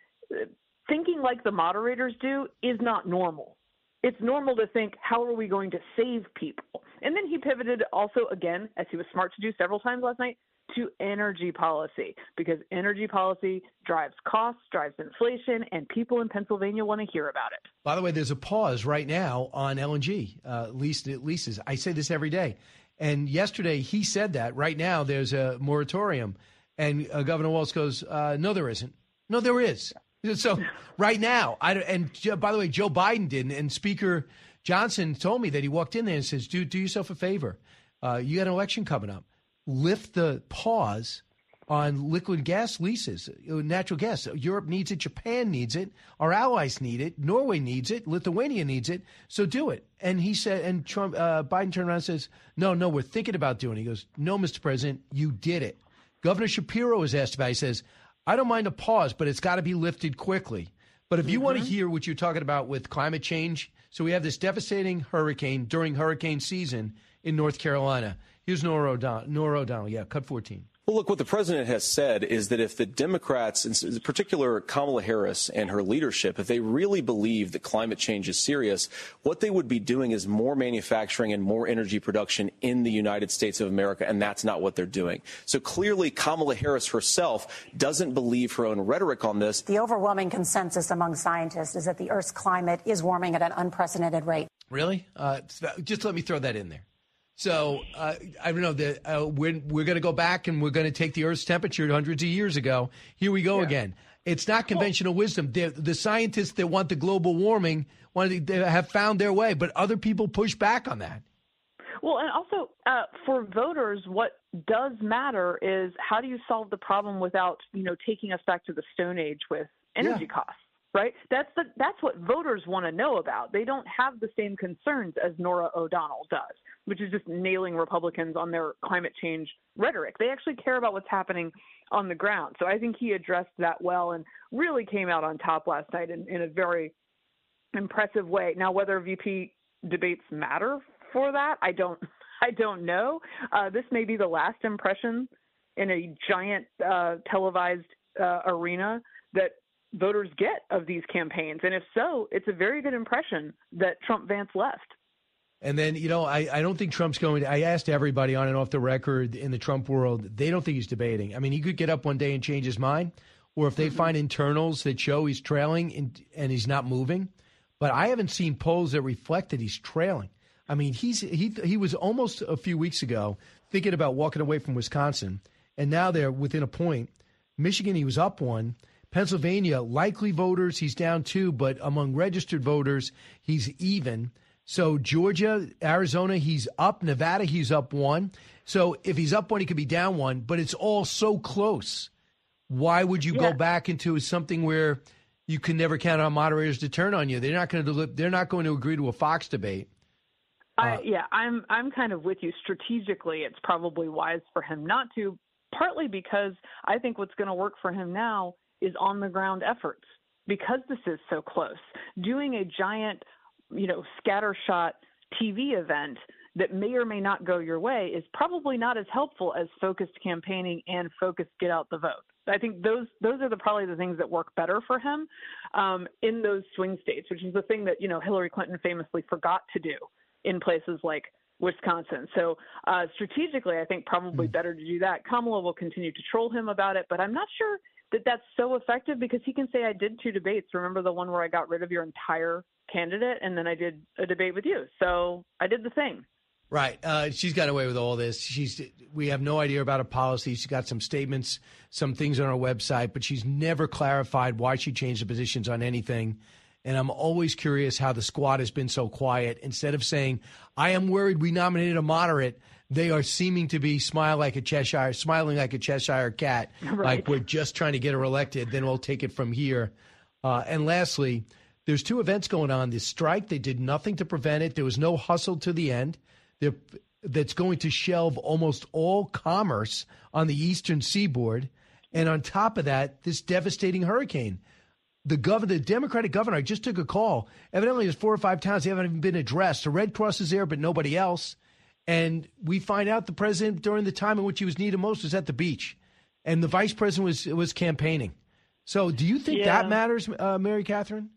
thinking like the moderators do is not normal. It's normal to think, how are we going to save people? And then he pivoted also, again, as he was smart to do several times last night, to energy policy, because energy policy drives costs, drives inflation, and people in Pennsylvania want to hear about it. By the way, there's a pause right now on LNG leases. I say this every day. And yesterday he said that right now there's a moratorium. And Governor Walz goes, no, there isn't. No, there is. So right now, and by the way, Joe Biden didn't. And Speaker Johnson told me that he walked in there and says, do yourself a favor. You got an election coming up. Lift the pause on liquid gas leases, natural gas. Europe needs it. Japan needs it. Our allies need it. Norway needs it. Lithuania needs it. So do it. And he said, and Biden turned around and says, no, we're thinking about doing it. He goes, no, Mr. President, you did it. Governor Shapiro was asked about it. He says, I don't mind a pause, but it's got to be lifted quickly. But if you want to hear what you're talking about with climate change, so we have this devastating hurricane during hurricane season in North Carolina. Here's Norah O'Donnell. Yeah, cut 14. Well, look, what the president has said is that if the Democrats, in particular Kamala Harris and her leadership, if they really believe that climate change is serious, what they would be doing is more manufacturing and more energy production in the United States of America, and that's not what they're doing. So clearly Kamala Harris herself doesn't believe her own rhetoric on this. The overwhelming consensus among scientists is that the Earth's climate is warming at an unprecedented rate. Really? Just let me throw that in there. So I don't know. We're going to go back and we're going to take the Earth's temperature hundreds of years ago. Here we go again. It's not conventional wisdom. The scientists that want the global warming have found their way, but other people push back on that. Well, and also for voters, what does matter is how do you solve the problem without, taking us back to the Stone Age with energy costs. Right? That's what voters want to know about. They don't have the same concerns as Norah O'Donnell does, which is just nailing Republicans on their climate change rhetoric. They actually care about what's happening on the ground. So I think he addressed that well and really came out on top last night in a very impressive way. Now, whether VP debates matter for that, I don't know. This may be the last impression in a giant televised arena that voters get of these campaigns. And if so, it's a very good impression that Trump-Vance left. And then, I don't think Trump's going to – I asked everybody on and off the record in the Trump world, they don't think he's debating. I mean, he could get up one day and change his mind, or if they find internals that show he's trailing and he's not moving. But I haven't seen polls that reflect that he's trailing. I mean, he was almost a few weeks ago thinking about walking away from Wisconsin, and now they're within a point. Michigan, he was up one. Pennsylvania, likely voters, he's down 2, but among registered voters, he's even. So Georgia, Arizona, he's up. Nevada, he's up 1. So if he's up 1, he could be down 1, but it's all so close. Why would you go back into something where you can never count on moderators to turn on you? They're not going to agree to a Fox debate. I'm kind of with you. Strategically, it's probably wise for him not to, partly because I think what's going to work for him now is on-the-ground efforts, because this is so close. Doing a giant, scattershot TV event that may or may not go your way is probably not as helpful as focused campaigning and focused get out the vote. I think those are probably the things that work better for him in those swing states, which is the thing that, Hillary Clinton famously forgot to do in places like Wisconsin. So strategically, I think probably better to do that. Kamala will continue to troll him about it, but I'm not sure that's so effective because he can say, I did 2 debates. Remember the one where I got rid of your entire candidate and then I did a debate with you. So I did the thing. Right. She's got away with all this. We have no idea about her policy. She's got some statements, some things on her website, but she's never clarified why she changed the positions on anything. And I'm always curious how the squad has been so quiet. Instead of saying, I am worried we nominated a moderate, they are seeming to be smiling like a Cheshire cat. Right. Like we're just trying to get her elected. Then we'll take it from here. And lastly, there's 2 events going on. The strike, they did nothing to prevent it. There was no hustle to the end. That's going to shelve almost all commerce on the eastern seaboard. And on top of that, this devastating hurricane. The Democratic governor, I just took a call. Evidently, there's 4 or 5 towns that haven't even been addressed. The Red Cross is there, but nobody else. And we find out the president, during the time in which he was needed most, was at the beach. And the vice president was campaigning. So do you think that matters, Mary Catherine?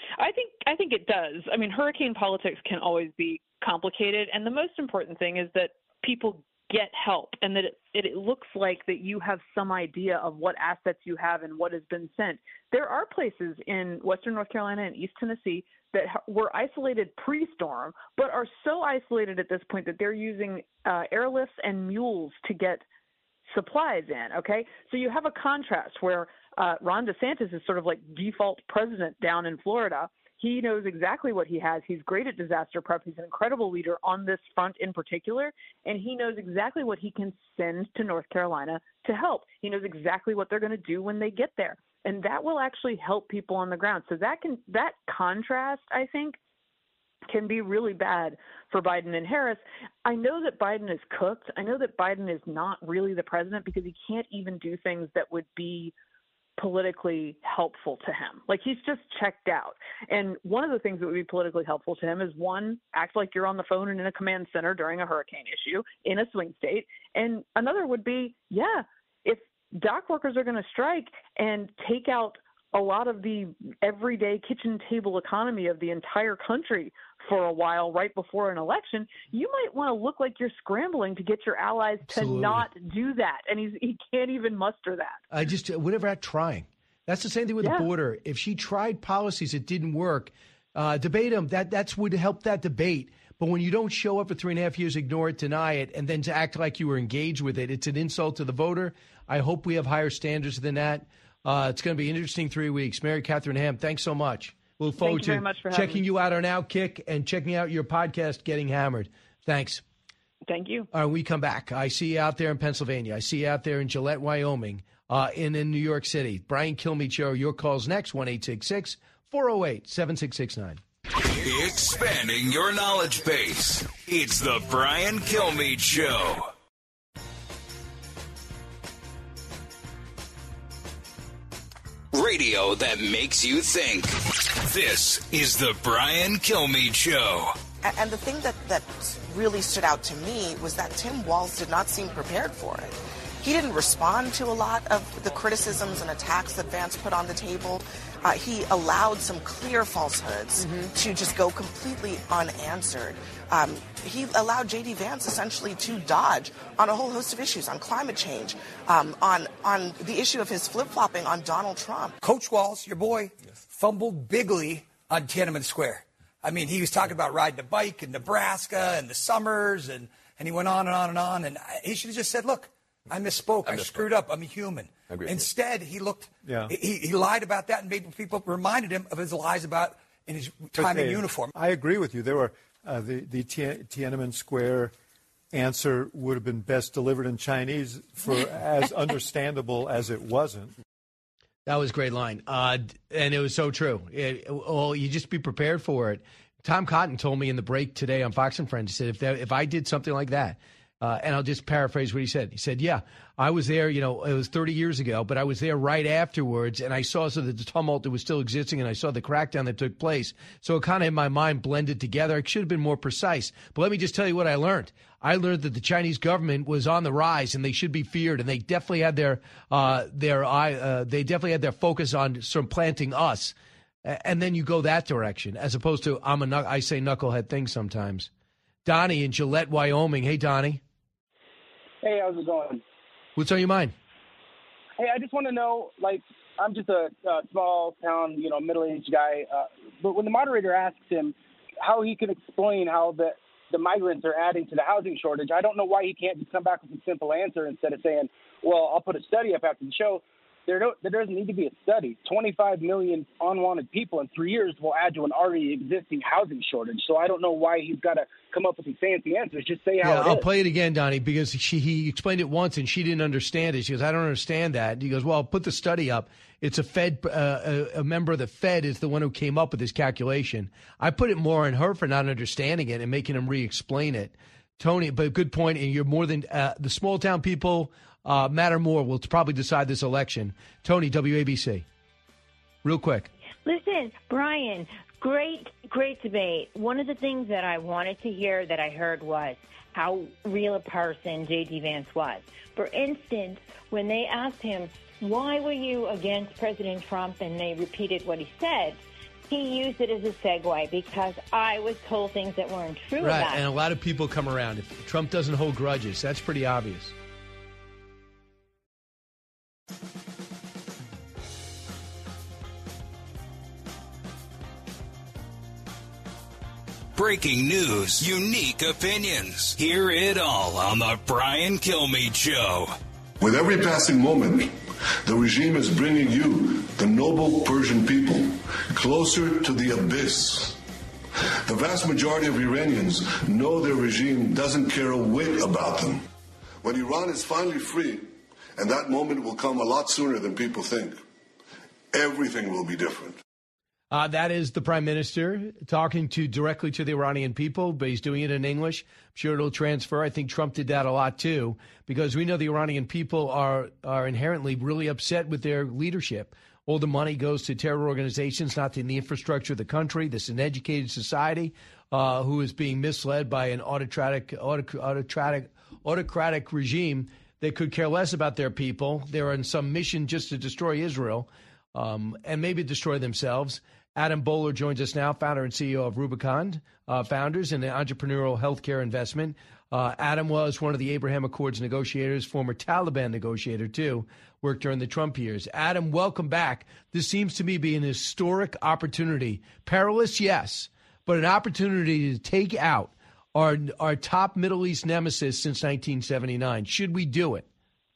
I think it does. I mean, hurricane politics can always be complicated. And the most important thing is that people get help and that it looks like that you have some idea of what assets you have and what has been sent. There are places in Western North Carolina and East Tennessee that were isolated pre-storm, but are so isolated at this point that they're using airlifts and mules to get supplies in, okay? So you have a contrast where Ron DeSantis is sort of like default president down in Florida. He knows exactly what he has. He's great at disaster prep. He's an incredible leader on this front in particular, and he knows exactly what he can send to North Carolina to help. He knows exactly what they're going to do when they get there, and that will actually help people on the ground. So that contrast, I think, can be really bad for Biden and Harris. I know that Biden is cooked. I know that Biden is not really the president because he can't even do things that would be politically helpful to him. Like, he's just checked out. And one of the things that would be politically helpful to him is, one, act like you're on the phone and in a command center during a hurricane issue in a swing state. And another would be, if dock workers are going to strike and take out a lot of the everyday kitchen table economy of the entire country for a while right before an election, you might want to look like you're scrambling to get your allies to not do that. And he can't even muster that. I just would have at trying. That's the same thing with the border. If she tried policies that didn't work, debate them. That's would help that debate. But when you don't show up for 3.5 years, ignore it, deny it, and then to act like you were engaged with it, it's an insult to the voter. I hope we have higher standards than that. It's going to be an interesting 3 weeks. Mary Catherine Ham, thanks so much. We look forward to checking you out on Outkick and checking out your podcast, Getting Hammered. Thanks. Thank you. All right, we come back. I see you out there in Pennsylvania. I see you out there in Gillette, Wyoming, in New York City. Brian Kilmeade Show. Your call's next, 1-866-408-7669. Expanding your knowledge base. It's the Brian Kilmeade Show. Radio that makes you think. This is the Brian Kilmeade Show. And the thing that really stood out to me was that Tim Walz did not seem prepared for it. He didn't respond to a lot of the criticisms and attacks that Vance put on the table. He allowed some clear falsehoods to just go completely unanswered. He allowed J.D. Vance essentially to dodge on a whole host of issues, on climate change, on the issue of his flip-flopping on Donald Trump. Coach Walz, your boy, fumbled bigly on Tiananmen Square. I mean, he was talking about riding a bike in Nebraska and the summers, and he went on and on and on. And he should have just said, look, I misspoke. I screwed up. I'm a human. Instead, he looked, he lied about that and made people reminded him of his lies about in his time in uniform. I agree with you. There were the Tiananmen Square answer would have been best delivered in Chinese for as understandable as it wasn't. That was a great line. And it was so true. You just be prepared for it. Tom Cotton told me in the break today on Fox and Friends, he said, if I did something like that, and I'll just paraphrase what he said. He said, yeah, I was there, it was 30 years ago, but I was there right afterwards, and I saw the tumult that was still existing, and I saw the crackdown that took place. So it kind of in my mind blended together. I should have been more precise. But let me just tell you what I learned. I learned that the Chinese government was on the rise, and they should be feared, and they definitely had their focus on supplanting us. And then you go that direction, as opposed to I say knucklehead things sometimes. Donnie in Gillette, Wyoming. Hey, Donnie. Hey, how's it going? What's on your mind? Hey, I just want to know, like, I'm just a small town, middle-aged guy. But when the moderator asks him how he can explain how the migrants are adding to the housing shortage, I don't know why he can't just come back with a simple answer instead of saying, well, I'll put a study up after the show. There doesn't need to be a study. 25 million unwanted people in 3 years will add to an already existing housing shortage. So I don't know why he's got to come up with these fancy answers. Just say how it is. I'll play it again, Donnie, because he explained it once and she didn't understand it. She goes, I don't understand that. And he goes, well, put the study up. It's a member of the Fed is the one who came up with this calculation. I put it more on her for not understanding it and making him re-explain it. Tony, but good point. And you're more than the small town people matter more. Will probably decide this election. Tony, WABC. Real quick. Listen, Brian, great debate. One of the things that I wanted to hear that I heard was how real a person J.D. Vance was. For instance, when they asked him, why were you against President Trump, and they repeated what he said, he used it as a segue because I was told things that weren't true about Right, and a lot of people come around. If Trump doesn't hold grudges, that's pretty obvious. Breaking news, unique opinions. Hear it all on the Brian Kilmeade Show. With every passing moment, the regime is bringing you, the noble Persian people, closer to the abyss. The vast majority of Iranians know their regime doesn't care a whit about them. When Iran is finally free, and that moment will come a lot sooner than people think, everything will be different. That is the prime minister talking directly to the Iranian people, but he's doing it in English. I'm sure it'll transfer. I think Trump did that a lot, too, because we know the Iranian people are inherently really upset with their leadership. All the money goes to terror organizations, not in the infrastructure of the country. This is an educated society who is being misled by an autocratic regime that could care less about their people. They're on some mission just to destroy Israel and maybe destroy themselves. Adam Bowler joins us now, founder and CEO of Rubicon Founders and the entrepreneurial healthcare investment. Adam was one of the Abraham Accords negotiators, former Taliban negotiator, too, worked during the Trump years. Adam, welcome back. This seems to me be an historic opportunity. Perilous, yes, but an opportunity to take out our top Middle East nemesis since 1979. Should we do it?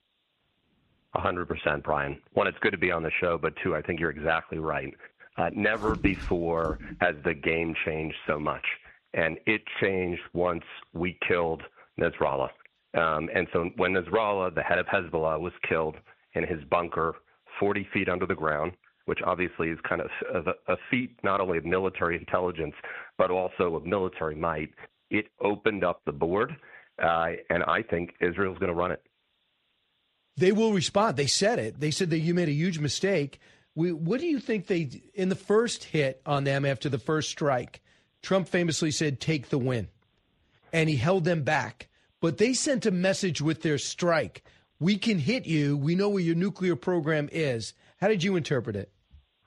100%, Brian. One, it's good to be on the show, but two, I think you're exactly right. Never before has the game changed so much. And it changed once we killed Nasrallah. And so when Nasrallah, the head of Hezbollah, was killed in his bunker 40 feet under the ground, which obviously is kind of a feat not only of military intelligence, but also of military might, it opened up the board. And I think Israel's going to run it. They will respond. They said it. They said that you made a huge mistake. What do you think in the first hit on them after the first strike, Trump famously said, take the win, and he held them back. But they sent a message with their strike. We can hit you. We know where your nuclear program is. How did you interpret it?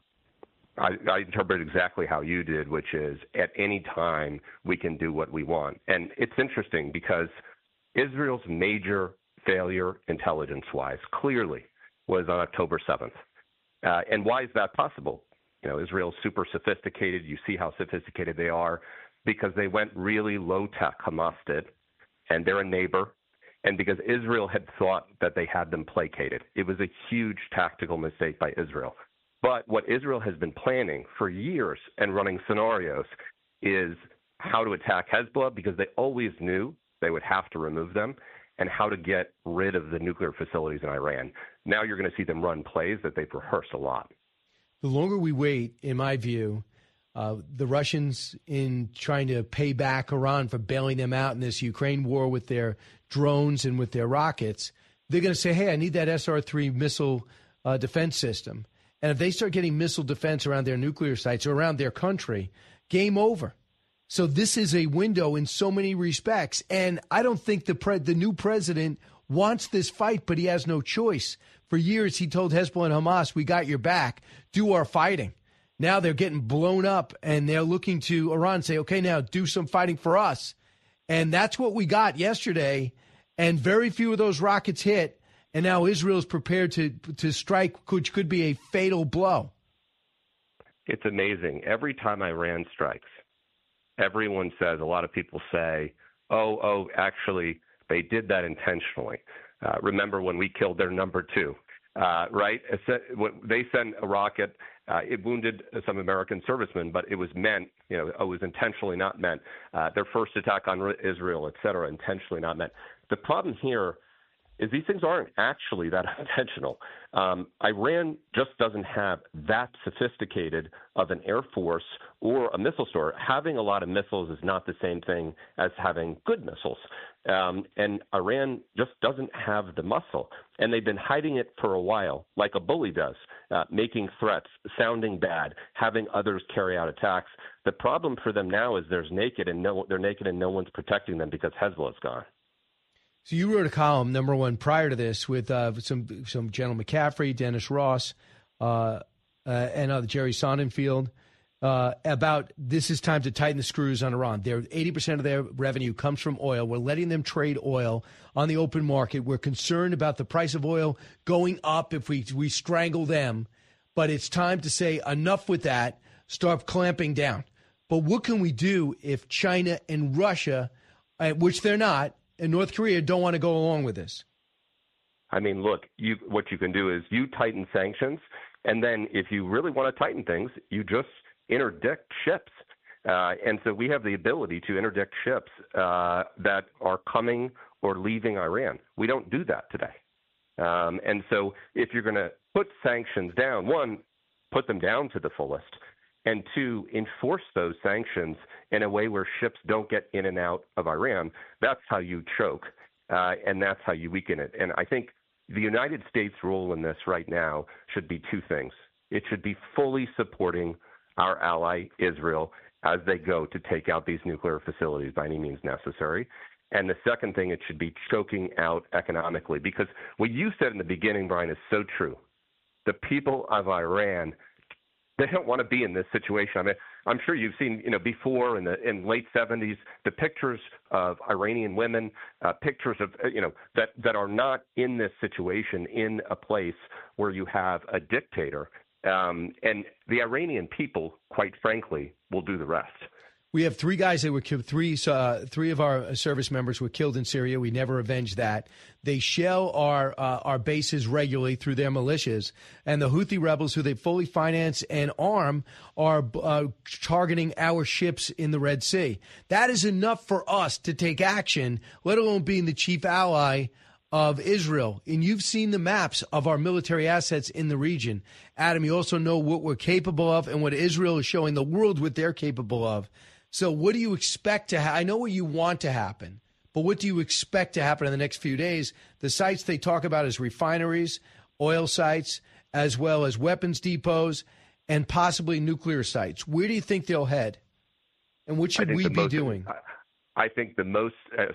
I interpret exactly how you did, which is at any time we can do what we want. And it's interesting because Israel's major failure intelligence-wise clearly was on October 7th. And why is that possible? You know, Israel's super sophisticated. You see how sophisticated they are because they went really low-tech, Hamas did, and they're a neighbor, and because Israel had thought that they had them placated. It was a huge tactical mistake by Israel. But what Israel has been planning for years and running scenarios is how to attack Hezbollah because they always knew they would have to remove them, and how to get rid of the nuclear facilities in Iran. Now you're going to see them run plays that they've rehearsed a lot. The longer we wait, in my view, the Russians in trying to pay back Iran for bailing them out in this Ukraine war with their drones and with their rockets, they're going to say, hey, I need that SR-3 missile defense system. And if they start getting missile defense around their nuclear sites or around their country, game over. So this is a window in so many respects. And I don't think the new president wants this fight, but he has no choice. For years, he told Hezbollah and Hamas, we got your back, do our fighting. Now they're getting blown up, and they're looking to Iran and say, okay, now do some fighting for us. And that's what we got yesterday. And very few of those rockets hit. and now Israel is prepared to strike, which could be a fatal blow. It's amazing. Every time Iran strikes, everyone says, a lot of people say, oh, actually, they did that intentionally. Remember when we killed their number 2, right? They sent a rocket. It wounded some American servicemen, but it was meant, it was intentionally not meant. Their first attack on Israel, et cetera, intentionally not meant. The problem here is these things aren't actually that intentional. Iran just doesn't have that sophisticated of an air force or a missile store. Having a lot of missiles is not the same thing as having good missiles. And Iran just doesn't have the muscle. And they've been hiding it for a while, like a bully does, making threats, sounding bad, having others carry out attacks. The problem for them now is they're naked and no one's protecting them because Hezbollah's gone. So you wrote a column, number one, prior to this with some General McCaffrey, Dennis Ross, and Jerry Sonnenfeld about this is time to tighten the screws on Iran. 80% of their revenue comes from oil. We're letting them trade oil on the open market. We're concerned about the price of oil going up if we strangle them. But it's time to say enough with that, start clamping down. But what can we do if China and Russia, which they're not, and North Korea don't want to go along with this? I mean, look, what you can do is you tighten sanctions, and then if you really want to tighten things, you just interdict ships. And so we have the ability to interdict ships that are coming or leaving Iran. We don't do that today. And so if you're going to put sanctions down, one, put them down to the fullest, and two, enforce those sanctions in a way where ships don't get in and out of Iran. That's how you choke, and that's how you weaken it. And I think the United States' role in this right now should be two things. It should be fully supporting our ally, Israel, as they go to take out these nuclear facilities by any means necessary. And the second thing, it should be choking out economically. Because what you said in the beginning, Brian, is so true. The people of Iran, they don't want to be in this situation. I mean, I'm sure you've seen, before in late 70s, the pictures of Iranian women, pictures of, that are not in this situation in a place where you have a dictator. And the Iranian people, quite frankly, will do the rest. We have 3 guys that were killed. 3 of our service members were killed in Syria. We never avenged that. They shell our bases regularly through their militias. And the Houthi rebels, who they fully finance and arm, are targeting our ships in the Red Sea. That is enough for us to take action, let alone being the chief ally of Israel. And you've seen the maps of our military assets in the region. Adam, you also know what we're capable of and what Israel is showing the world what they're capable of. So what do you expect to happen? I know what you want to happen, but what do you expect to happen in the next few days? The sites they talk about is refineries, oil sites, as well as weapons depots, and possibly nuclear sites. Where do you think they'll head? And what should we be doing? I think the most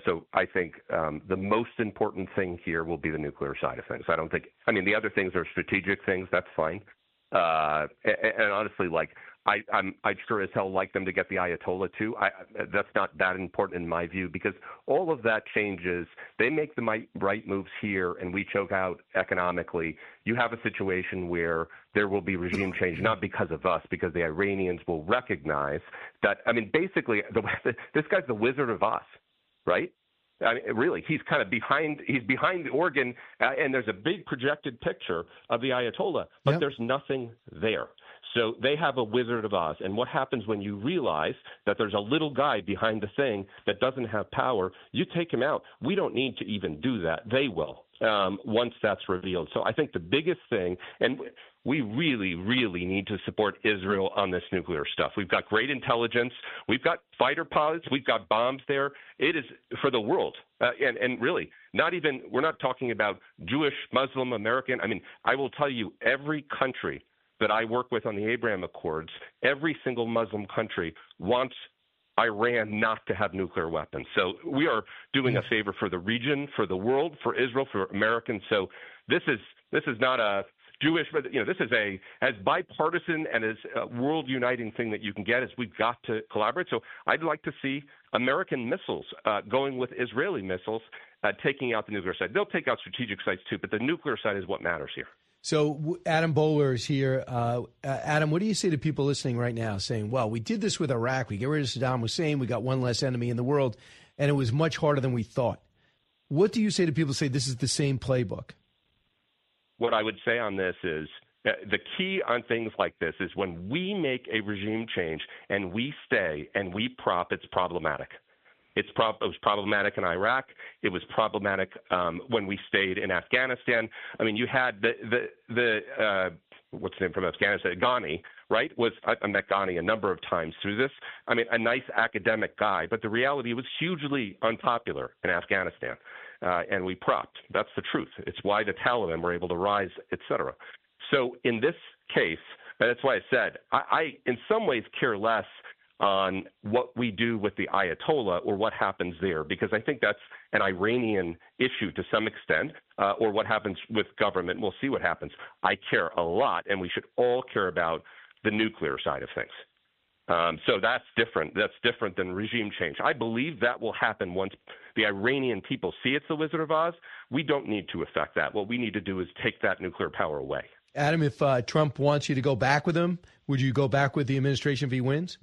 important thing here will be the nuclear side of things. The other things are strategic things. That's fine. And honestly, I'd sure as hell like them to get the Ayatollah too. That's not that important in my view, because all of that changes. They make the right moves here, and we choke out economically. You have a situation where there will be regime change, not because of us, because the Iranians will recognize that. I mean, basically, this guy's the Wizard of Oz, right? I mean, really, he's kind of behind. He's behind the organ, and there's a big projected picture of the Ayatollah, but there's nothing there. So they have a Wizard of Oz. And what happens when you realize that there's a little guy behind the thing that doesn't have power? You take him out. We don't need to even do that. They will once that's revealed. So I think the biggest thing, and we really, really need to support Israel on this nuclear stuff. We've got great intelligence. We've got fighter pilots. We've got bombs there. It is for the world. And really, we're not talking about Jewish, Muslim, American. I mean, I will tell you, every country that I work with on the Abraham Accords, every single Muslim country wants Iran not to have nuclear weapons. So we are doing a favor for the region, for the world, for Israel, for Americans. So this is not a Jewish, but this is as bipartisan and as world uniting thing that you can get. Is we've got to collaborate. So I'd like to see American missiles going with Israeli missiles taking out the nuclear side. They'll take out strategic sites too, but the nuclear side is what matters here. So Adam Boehler is here. Adam, what do you say to people listening right now saying, well, we did this with Iraq. We get rid of Saddam Hussein. We got one less enemy in the world, and it was much harder than we thought. What do you say to people who say this is the same playbook? What I would say on this is the key on things like this is when we make a regime change and we stay and we prop, it's problematic. It was problematic in Iraq. It was problematic when we stayed in Afghanistan. I mean, you had the what's the name from Afghanistan? Ghani, right? I met Ghani a number of times through this. I mean, a nice academic guy, but the reality was hugely unpopular in Afghanistan, and we propped. That's the truth. It's why the Taliban were able to rise, et cetera. So in this case, that's why I said I in some ways care less on what we do with the Ayatollah or what happens there, because I think that's an Iranian issue to some extent, or what happens with government. We'll see what happens. I care a lot, and we should all care about the nuclear side of things. So that's different. That's different than regime change. I believe that will happen once the Iranian people see it's the Wizard of Oz. We don't need to affect that. What we need to do is take that nuclear power away. Adam, if Trump wants you to go back with him, would you go back with the administration if he wins?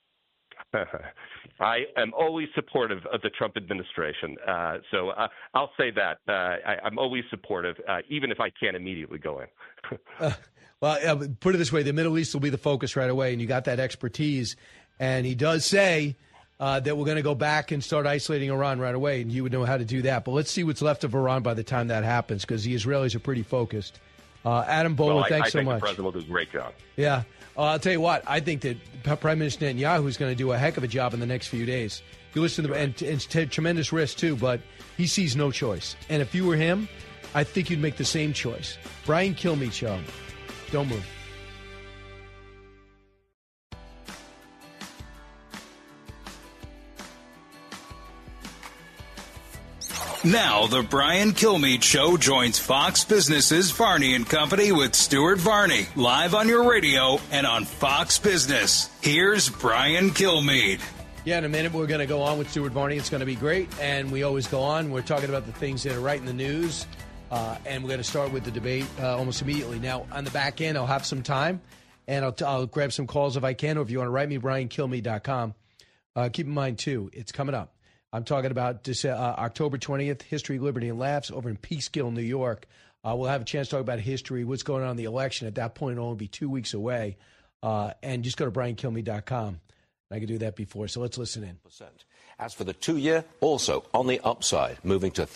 I am always supportive of the Trump administration. So I'll say that. I'm always supportive, even if I can't immediately go in. Well, put it this way, the Middle East will be the focus right away, and you got that expertise. And he does say that we're going to go back and start isolating Iran right away, and you would know how to do that. But let's see what's left of Iran by the time that happens, because the Israelis are pretty focused. Adam Boehler, thanks so much. I think the president will do a great job. Yeah. I'll tell you what, I think that Prime Minister Netanyahu is going to do a heck of a job in the next few days. You listen to them, and it's tremendous risk, too, but he sees no choice. And if you were him, I think you'd make the same choice. Brian Kilmeade Show. Don't move. Now, the Brian Kilmeade Show joins Fox Business's Varney & Company with Stuart Varney, live on your radio and on Fox Business. Here's Brian Kilmeade. Yeah, in a minute, we're going to go on with Stuart Varney. It's going to be great, and we always go on. We're talking about the things that are right in the news, and we're going to start with the debate almost immediately. Now, on the back end, I'll have some time, and I'll grab some calls if I can, or if you want to write me, BrianKilmeade.com. Keep in mind, too, it's coming up. I'm talking about October 20th, History, Liberty, and Laughs over in Peekskill, New York. We'll have a chance to talk about history, what's going on in the election. At that point, it'll only be 2 weeks away. And just go to BrianKilmeade.com. I can do that before, so let's listen in. As for the 2-year, also on the upside, moving to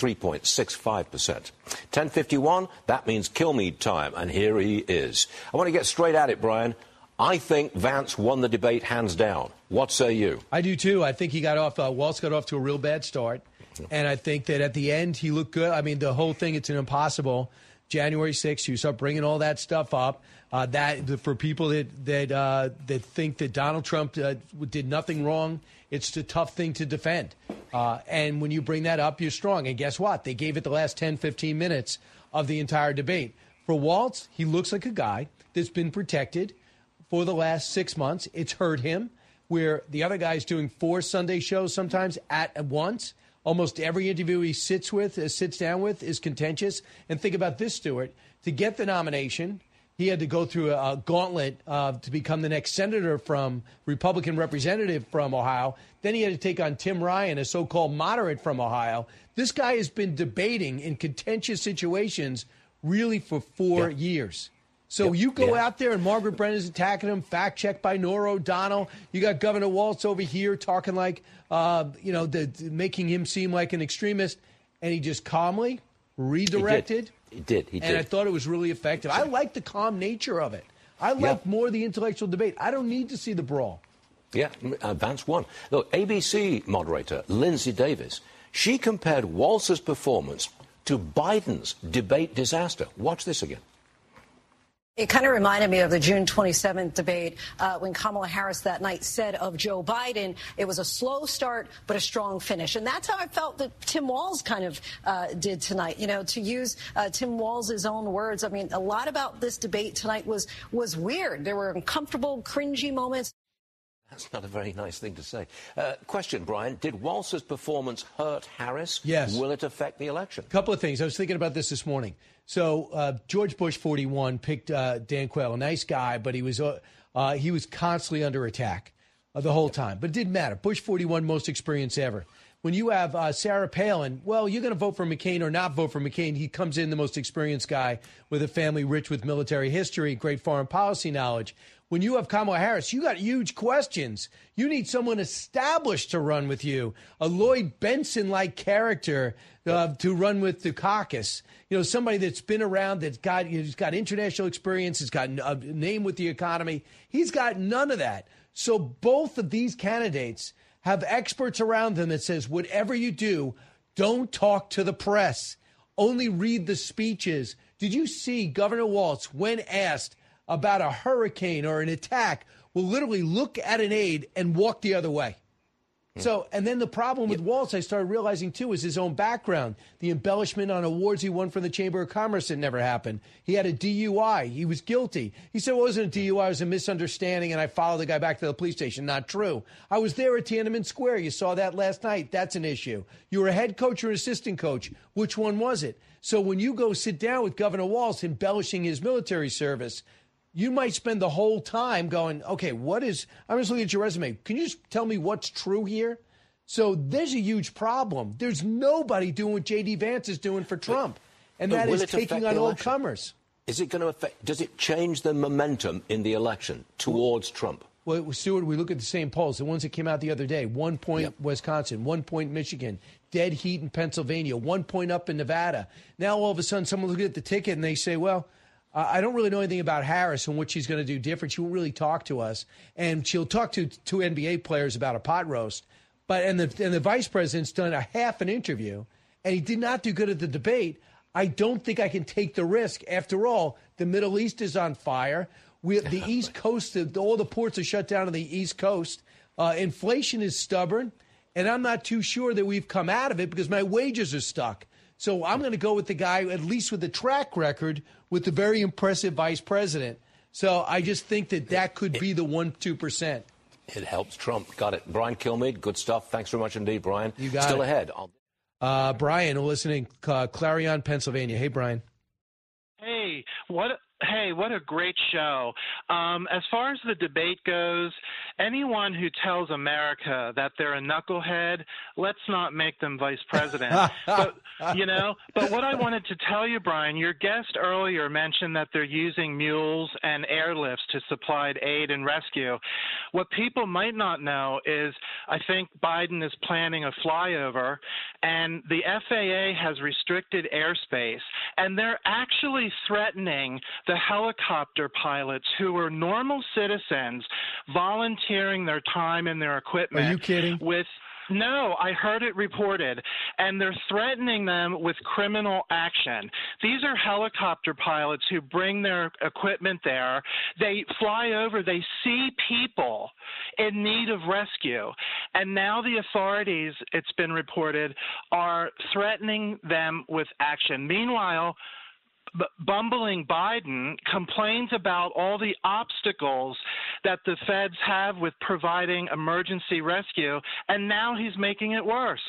3.65%. 10:51, that means Kilmeade time, and here he is. I want to get straight at it, Brian. I think Vance won the debate hands down. What say you? I do, too. I think he got off, Waltz got off to a real bad start. And I think that at the end, he looked good. I mean, the whole thing, it's an impossible. January 6th, you start bringing all that stuff up. That for people that think that Donald Trump did nothing wrong, it's a tough thing to defend. And when you bring that up, you're strong. And guess what? They gave it the last 10, 15 minutes of the entire debate. For Waltz, he looks like a guy that's been protected for the last 6 months. It's hurt him, where the other guy's doing 4 Sunday shows sometimes at once. Almost every interview he sits down with is contentious. And think about this, Stuart. To get the nomination, he had to go through a gauntlet to become the next senator from Republican representative from Ohio. Then he had to take on Tim Ryan, a so-called moderate from Ohio. This guy has been debating in contentious situations really for 4 years. So you go out there and Margaret Brennan's attacking him, fact-checked by Norah O'Donnell. You got Governor Waltz over here talking like, making him seem like an extremist. And he just calmly redirected. He did. And I thought it was really effective. I like the calm nature of it. I like more the intellectual debate. I don't need to see the brawl. Yeah, Vance won. Look, ABC moderator Lindsay Davis, she compared Waltz's performance to Biden's debate disaster. Watch this again. It kind of reminded me of the June 27th debate when Kamala Harris that night said of Joe Biden, it was a slow start but a strong finish. And that's how I felt that Tim Walz kind of did tonight. You know, to use Tim Walz's own words, I mean, a lot about this debate tonight was weird. There were uncomfortable, cringy moments. That's not a very nice thing to say. Question, Brian. Did Walz's performance hurt Harris? Yes. Will it affect the election? A couple of things. I was thinking about this morning. So George Bush 41 picked Dan Quayle, a nice guy, but he was constantly under attack the whole time. But it didn't matter. Bush 41, most experience ever. When you have Sarah Palin, well, you're going to vote for McCain or not vote for McCain. He comes in the most experienced guy with a family rich with military history, great foreign policy knowledge. When you have Kamala Harris, you got huge questions. You need someone established to run with you, a Lloyd Benson-like character to run with the caucus. You know, somebody that's been around, he's got international experience, has got a name with the economy. He's got none of that. So both of these candidates have experts around them that says, whatever you do, don't talk to the press. Only read the speeches. Did you see Governor Walz, when asked about a hurricane or an attack, will literally look at an aide and walk the other way? So, and then the problem with Walz, I started realizing, too, is his own background. The embellishment on awards he won from the Chamber of Commerce that never happened. He had a DUI. He was guilty. He said it wasn't a DUI, it was a misunderstanding, and I followed the guy back to the police station. Not true. I was there at Tiananmen Square. You saw that last night. That's an issue. You were a head coach or an assistant coach. Which one was it? So when you go sit down with Governor Walz embellishing his military service, you might spend the whole time going, okay, I'm just looking at your resume. Can you just tell me what's true here? So there's a huge problem. There's nobody doing what J.D. Vance is doing for Trump, and that is taking on all comers. Is it going to affect, does it change the momentum in the election towards Trump? Well, Stuart, we look at the same polls, the ones that came out the other day. 1 point Wisconsin, 1 point Michigan, dead heat in Pennsylvania, 1 point up in Nevada. Now all of a sudden someone looks at the ticket and they say, well, I don't really know anything about Harris and what she's going to do different. She won't really talk to us. And she'll talk to two NBA players about a pot roast. And the vice president's done a half an interview, and he did not do good at the debate. I don't think I can take the risk. After all, the Middle East is on fire. The East Coast, all the ports are shut down on the East Coast. Inflation is stubborn, and I'm not too sure that we've come out of it because my wages are stuck. So I'm going to go with the guy, at least with the track record, with the very impressive vice president. So I just think that could be the 1-2%. It helps Trump. Got it. Brian Kilmeade, good stuff. Thanks very much indeed, Brian. You got Still it. ahead. Brian, listening, Clarion, Pennsylvania. Hey, Brian. Hey, what a great show. As far as the debate goes, anyone who tells America that they're a knucklehead, let's not make them vice president. But what I wanted to tell you, Brian, your guest earlier mentioned that they're using mules and airlifts to supply aid and rescue. What people might not know is I think Biden is planning a flyover, and the FAA has restricted airspace, and they're actually threatening the helicopter pilots who are normal citizens volunteering their time and their equipment. Are you kidding? No, I heard it reported, and they're threatening them with criminal action. These are helicopter pilots who bring their equipment there. They fly over, they see people in need of rescue, and now the authorities, it's been reported, are threatening them with action. Meanwhile, bumbling Biden complains about all the obstacles that the feds have with providing emergency rescue, and now he's making it worse.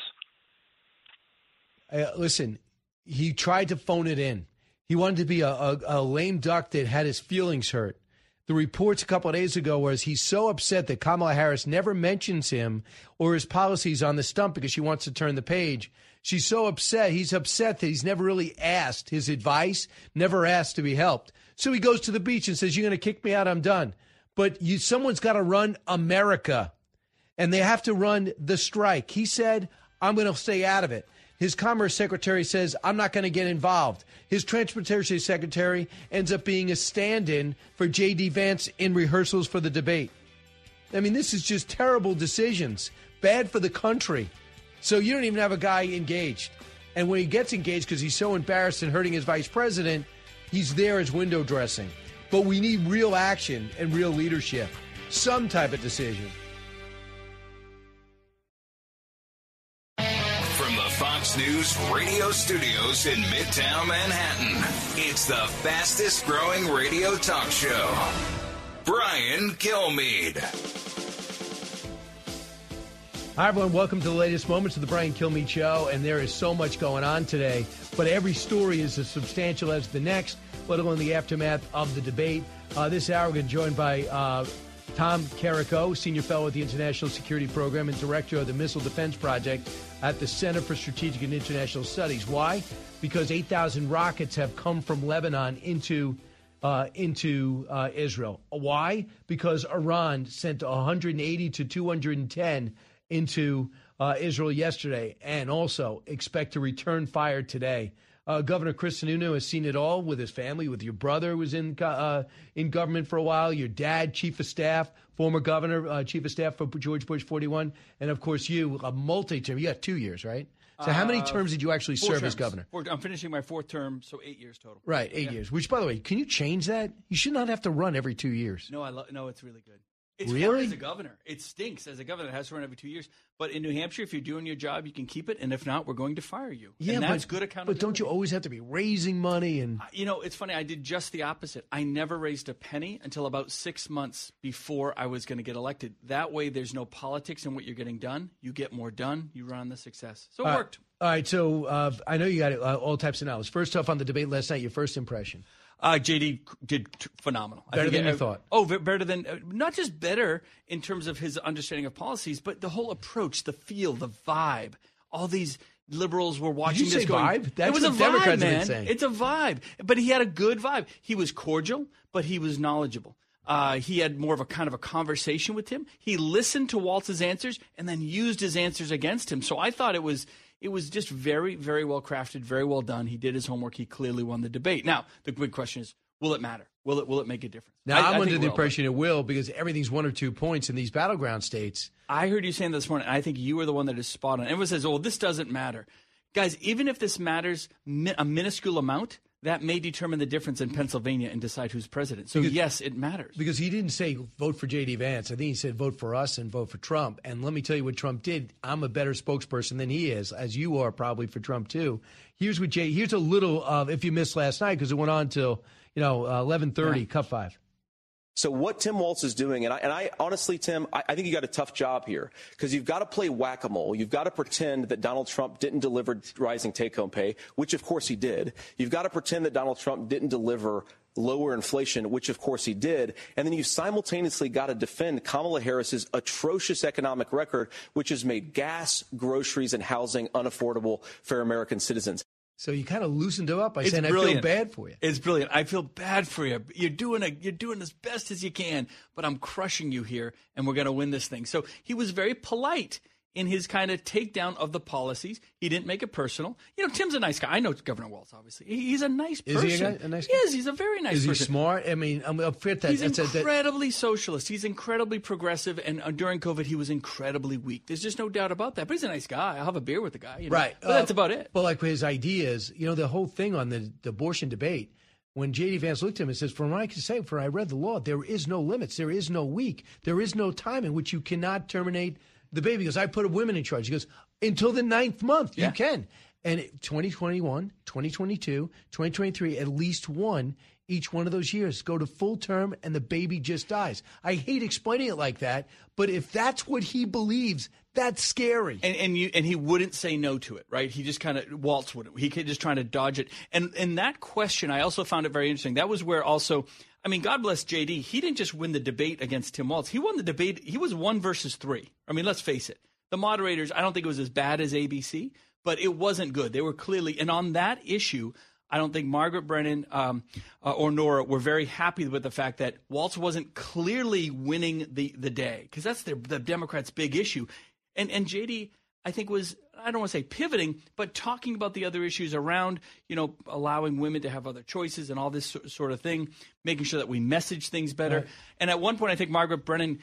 Listen, he tried to phone it in. He wanted to be a lame duck that had his feelings hurt. The reports a couple of days ago was he's so upset that Kamala Harris never mentions him or his policies on the stump because she wants to turn the page. She's so upset. He's upset that he's never really asked his advice, never asked to be helped. So he goes to the beach and says, you're going to kick me out, I'm done. But someone's got to run America, and they have to run the strike. He said, I'm going to stay out of it. His Commerce Secretary says, I'm not going to get involved. His Transportation Secretary ends up being a stand-in for J.D. Vance in rehearsals for the debate. I mean, this is just terrible decisions, bad for the country. So you don't even have a guy engaged. And when he gets engaged because he's so embarrassed and hurting his vice president, he's there as window dressing. But we need real action and real leadership, some type of decision. From the Fox News radio studios in Midtown Manhattan, it's the fastest growing radio talk show. Brian Kilmeade. Hi, everyone. Welcome to the latest moments of the Brian Kilmeade Show. And there is so much going on today, but every story is as substantial as the next, let alone the aftermath of the debate. This hour, we're going to be joined by Tom Carrico, Senior Fellow at the International Security Program and Director of the Missile Defense Project at the Center for Strategic and International Studies. Why? Because 8,000 rockets have come from Lebanon into Israel. Why? Because Iran sent 180 to 210 into Israel yesterday, and also expect to return fire today. Governor Chris Sununu has seen it all with his family, with your brother who was in government for a while, your dad, chief of staff, former governor, chief of staff for George Bush 41, and of course you, a multi-term. You got 2 years, right? So how many terms did you actually serve as governor? I'm finishing my 4th term, so 8 years total. Right, 8 years. Which, by the way, can you change that? You should not have to run every 2 years. No, no, it's really good. It's really? hard as a governor. It stinks as a governor that has to run every 2 years. But in New Hampshire, if you're doing your job, you can keep it. And if not, we're going to fire you. Yeah, and that's good accountability. But don't you always have to be raising money? And it's funny. I did just the opposite. I never raised a penny until about 6 months before I was going to get elected. That way, there's no politics in what you're getting done. You get more done. You run the success. So it worked. All right. So I know you got all types of knowledge. First off, on the debate last night, your first impression. JD did phenomenal. Better than you thought. Oh, better than not just better in terms of his understanding of policies, but the whole approach, the feel, the vibe. All these liberals were watching Did you this say going. Vibe? That's it was what a Democrats vibe, have been man. saying. It's a vibe, but he had a good vibe. He was cordial, but he was knowledgeable. He had more of a kind of a conversation with him. He listened to Waltz's answers and then used his answers against him. So I thought it was just very, very well crafted, very well done. He did his homework. He clearly won the debate. Now, the big question is, will it matter? Will it make a difference? Now, I'm under the impression it will, because everything's 1 or 2 points in these battleground states. I heard you saying this morning, and I think you were the one that is spot on. Everyone says, oh, this doesn't matter. Guys, even if this matters a minuscule amount, that may determine the difference in Pennsylvania and decide who's president. So, yes, it matters. Because he didn't say vote for J.D. Vance. I think he said vote for us and vote for Trump. And let me tell you what Trump did. I'm a better spokesperson than he is, as you are probably for Trump, too. Here's a little of, if you missed last night, because it went on till 11:30, Cut 5. So what Tim Walz is doing, and I honestly, Tim, I think you got a tough job here, because you've got to play whack-a-mole. You've got to pretend that Donald Trump didn't deliver rising take-home pay, which of course he did. You've got to pretend that Donald Trump didn't deliver lower inflation, which of course he did. And then you simultaneously got to defend Kamala Harris's atrocious economic record, which has made gas, groceries, and housing unaffordable for American citizens. So you kind of loosened him up by saying, I feel bad for you. It's brilliant. I feel bad for you. You're doing as best as you can, but I'm crushing you here, and we're going to win this thing. So he was very polite in his kind of takedown of the policies. He didn't make it personal. Tim's a nice guy. I know Governor Walz, obviously. He's a nice person. Is he a nice guy? Yes, he's a very nice person. Is he smart? I mean, I'm fit that. He's incredibly socialist. He's incredibly progressive, and during COVID, he was incredibly weak. There's just no doubt about that. But he's a nice guy. I'll have a beer with the guy. Right. But that's about it. But like his ideas, the whole thing on the abortion debate, when J.D. Vance looked at him and says, from what I can say, for I read the law, there is no limits. There is no week. There is no time in which you cannot terminate the baby. Goes, I put a woman in charge. He goes, until the 9th month, you can. And 2021, 2022, 2023, at least one, each one of those years, go to full term and the baby just dies. I hate explaining it like that, but if that's what he believes, that's scary. And he wouldn't say no to it, right? He just kind of, Waltz wouldn't. He could just trying to dodge it. And that question, I also found it very interesting. That was where also, I mean, God bless JD. He didn't just win the debate against Tim Walz. He won the debate. He was 1 versus 3. I mean, let's face it. The moderators, I don't think it was as bad as ABC, but it wasn't good. They were clearly, and on that issue, I don't think Margaret Brennan or Nora were very happy with the fact that Walz wasn't clearly winning the day, because that's the Democrats' big issue. And JD, I think, was, I don't want to say pivoting, but talking about the other issues around, allowing women to have other choices and all this sort of thing, making sure that we message things better. Right. And at one point, I think Margaret Brennan,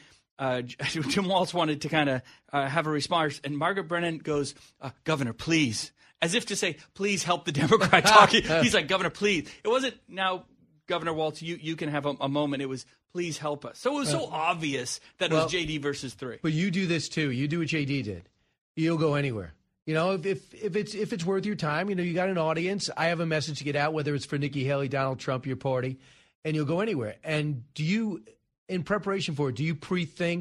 Tim Walz wanted to kind of have a response, and Margaret Brennan goes, Governor, please. As if to say, please help the Democrat talking. He's like, Governor, please. It wasn't, now, Governor Walz, you can have a moment. It was, please help us. So it was so obvious that it was JD versus 3. But you do this too. You do what JD did. You'll go anywhere. If it's worth your time, you got an audience. I have a message to get out, whether it's for Nikki Haley, Donald Trump, your party, and you'll go anywhere. And do you, in preparation for it, do you pre-think?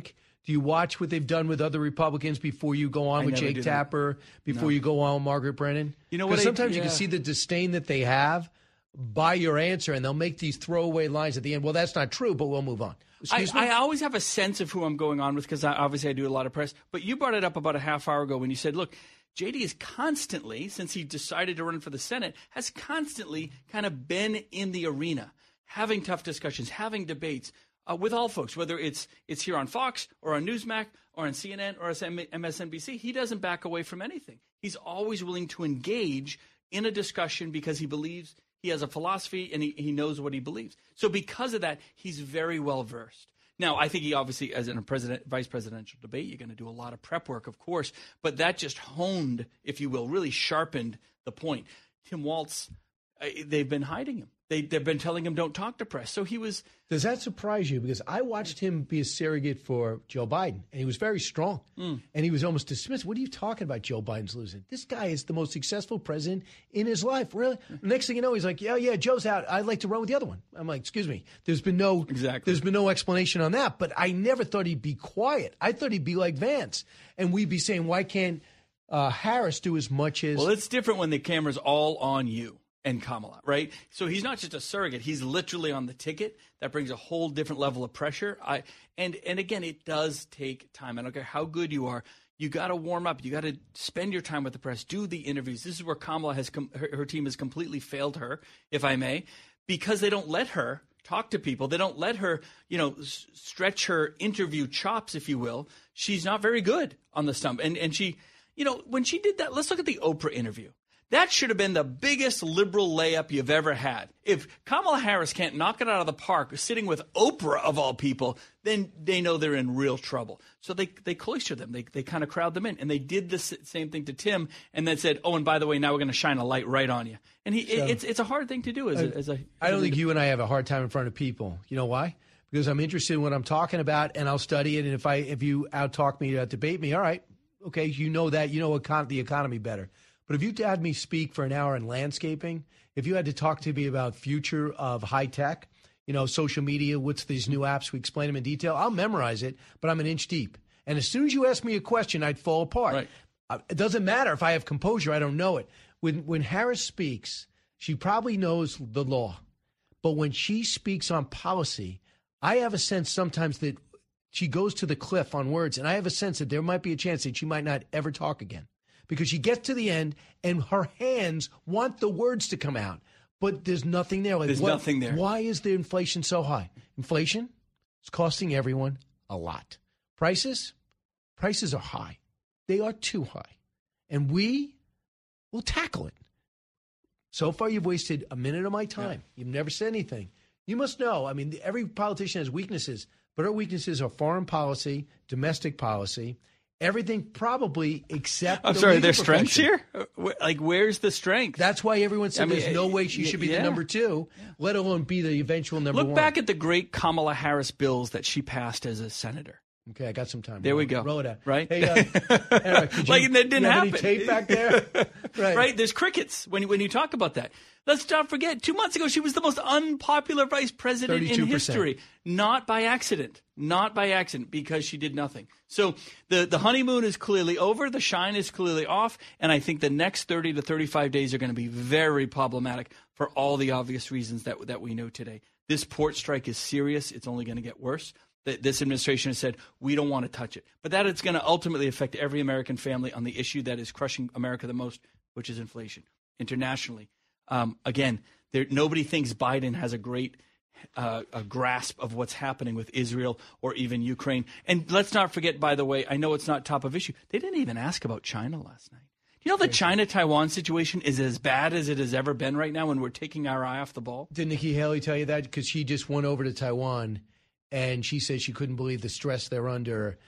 Do you watch what they've done with other Republicans before you go on with Jake Tapper, before you go on with Margaret Brennan? You know what? Because sometimes you can see the disdain that they have by your answer, and they'll make these throwaway lines at the end. Well, that's not true, but we'll move on. I always have a sense of who I'm going on with because obviously I do a lot of press. But you brought it up about a half hour ago when you said, look, JD is constantly, since he decided to run for the Senate, has constantly kind of been in the arena, having tough discussions, having debates with all folks, whether it's here on Fox or on Newsmax or on CNN or MSNBC. He doesn't back away from anything. He's always willing to engage in a discussion because he believes he has a philosophy and he knows what he believes. So because of that, he's very well versed. Now, I think he obviously, as in a vice presidential debate, you're going to do a lot of prep work, of course, but that just honed, if you will, really sharpened the point. Tim Walz, they've been hiding him. They've been telling him don't talk to press. So he was. Does that surprise you? Because I watched him be a surrogate for Joe Biden, and he was very strong. And he was almost dismissed. What are you talking about, Joe Biden's losing? This guy is the most successful president in his life. Really? Next thing you know, he's like, yeah, Joe's out. I'd like to run with the other one. I'm like, excuse me. There's been no explanation on that. But I never thought he'd be quiet. I thought he'd be like Vance. And we'd be saying, why can't Harris do as much as... Well, it's different when the camera's all on you and Kamala, right? So he's not just a surrogate. He's literally on the ticket. That brings a whole different level of pressure. And again, it does take time. I don't care how good you are. You got to warm up. You got to spend your time with the press. Do the interviews. This is where Kamala has her team has completely failed her, if I may, because they don't let her talk to people. They don't let her, stretch her interview chops, if you will. She's not very good on the stump. And she, when she did that, let's look at the Oprah interview. That should have been the biggest liberal layup you've ever had. If Kamala Harris can't knock it out of the park sitting with Oprah, of all people, then they know they're in real trouble. So they cloister them. They kind of crowd them in. And they did the same thing to Tim and then said, oh, and by the way, now we're going to shine a light right on you. And it's a hard thing to do I don't think you and I have a hard time in front of people. You know why? Because I'm interested in what I'm talking about, and I'll study it. And if you out-talk me, debate me, all right, okay, you know that. You know the economy better. But if you had me speak for an hour in landscaping, if you had to talk to me about future of high tech, social media, what's these new apps, we explain them in detail, I'll memorize it, but I'm an inch deep. And as soon as you ask me a question, I'd fall apart. Right. It doesn't matter if I have composure, I don't know it. When Harris speaks, she probably knows the law. But when she speaks on policy, I have a sense sometimes that she goes to the cliff on words, and I have a sense that there might be a chance that she might not ever talk again. Because she gets to the end and her hands want the words to come out, but there's nothing there. There's nothing there. Why is the inflation so high? Inflation is costing everyone a lot. Prices are high. They are too high. And we will tackle it. So far, you've wasted a minute of my time. Yeah. You've never said anything. You must know, every politician has weaknesses, but our weaknesses are foreign policy, domestic policy, everything probably except I'm sorry, there's strengths here? Like, where's the strength? That's why everyone said there's no way she should be the number two, let alone be the eventual number one. Look back at the great Kamala Harris bills that she passed as a senator. Okay, I got some time. There we go. Roll it out. Right? Hey, Eric, it didn't happen. Any tape back there? Right. There's crickets when you talk about that. Let's not forget, 2 months ago, she was the most unpopular vice president 32%. In history. Not by accident. Not by accident, because she did nothing. So the honeymoon is clearly over. The shine is clearly off. And I think the next 30 to 35 days are going to be very problematic for all the obvious reasons that we know today. This port strike is serious. It's only going to get worse. This administration has said, we don't want to touch it. But that is going to ultimately affect every American family on the issue that is crushing America the most, which is inflation. Internationally, again, nobody thinks Biden has a great a grasp of what's happening with Israel or even Ukraine. And let's not forget, by the way, I know it's not top of issue. They didn't even ask about China last night. Do you know the China-Taiwan situation is as bad as it has ever been right now, and we're taking our eye off the ball? Did Nikki Haley tell you that? Because she just went over to Taiwan, and she said she couldn't believe the stress they're under.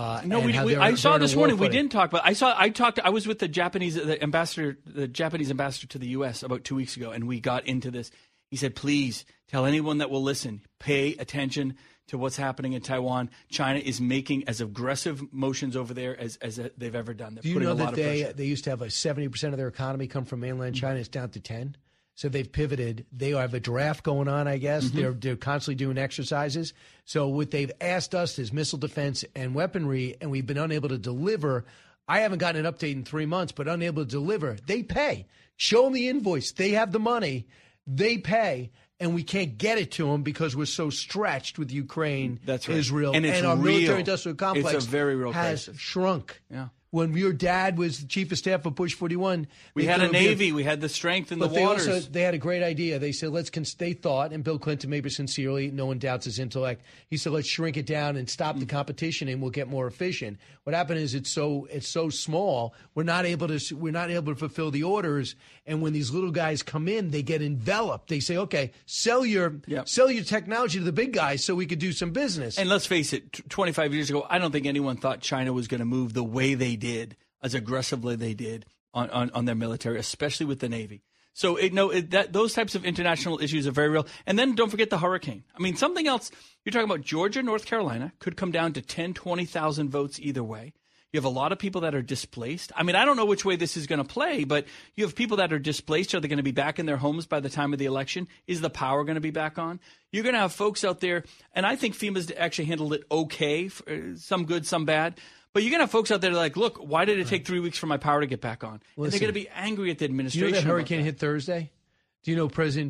I saw this morning. We didn't talk about. I was with the Japanese ambassador to the U.S. about 2 weeks ago, and we got into this. He said, "Please tell anyone that will listen, pay attention to what's happening in Taiwan. China is making as aggressive motions over there as they've ever done. They're Do you know that they used to have 70% of their economy come from mainland China? It's down to 10. So they've pivoted. They have a draft going on, I guess. Mm-hmm. They're constantly doing exercises. So what they've asked us is missile defense and weaponry, and we've been unable to deliver. I haven't gotten an update in 3 months, but unable to deliver. They pay. Show them the invoice. They have the money. They pay. And we can't get it to them because we're so stretched with Ukraine, That's right. Israel, and, our real. military-industrial complex it's a very real has crisis. shrunk. Yeah. When your dad was the chief of staff of Bush 41, we had a Navy. We had the strength in the waters. They had a great idea. They said, they thought, and Bill Clinton, maybe sincerely, no one doubts his intellect, he said, let's shrink it down and stop the competition and we'll get more efficient. What happened is it's so small, we're not able to fulfill the orders. And when these little guys come in, they get enveloped. They say, okay, sell your technology to the big guys so we could do some business. And let's face it, 25 years ago, I don't think anyone thought China was going to move the way they did, as aggressively they did on their military, especially with the Navy. So those types of international issues are very real. And then don't forget the hurricane. I mean, something else, you're talking about Georgia, North Carolina, could come down to 10, 20,000 votes either way. You have a lot of people that are displaced. I mean, I don't know which way this is going to play, but you have people that are displaced. Are they going to be back in their homes by the time of the election? Is the power going to be back on? You're going to have folks out there, and I think FEMA's actually handled it okay, some good, some bad. But you're going to have folks out there like, look, why did it take 3 weeks for my power to get back on? Listen, and they're going to be angry at the administration. Do you know that hurricane hit Thursday? Do you know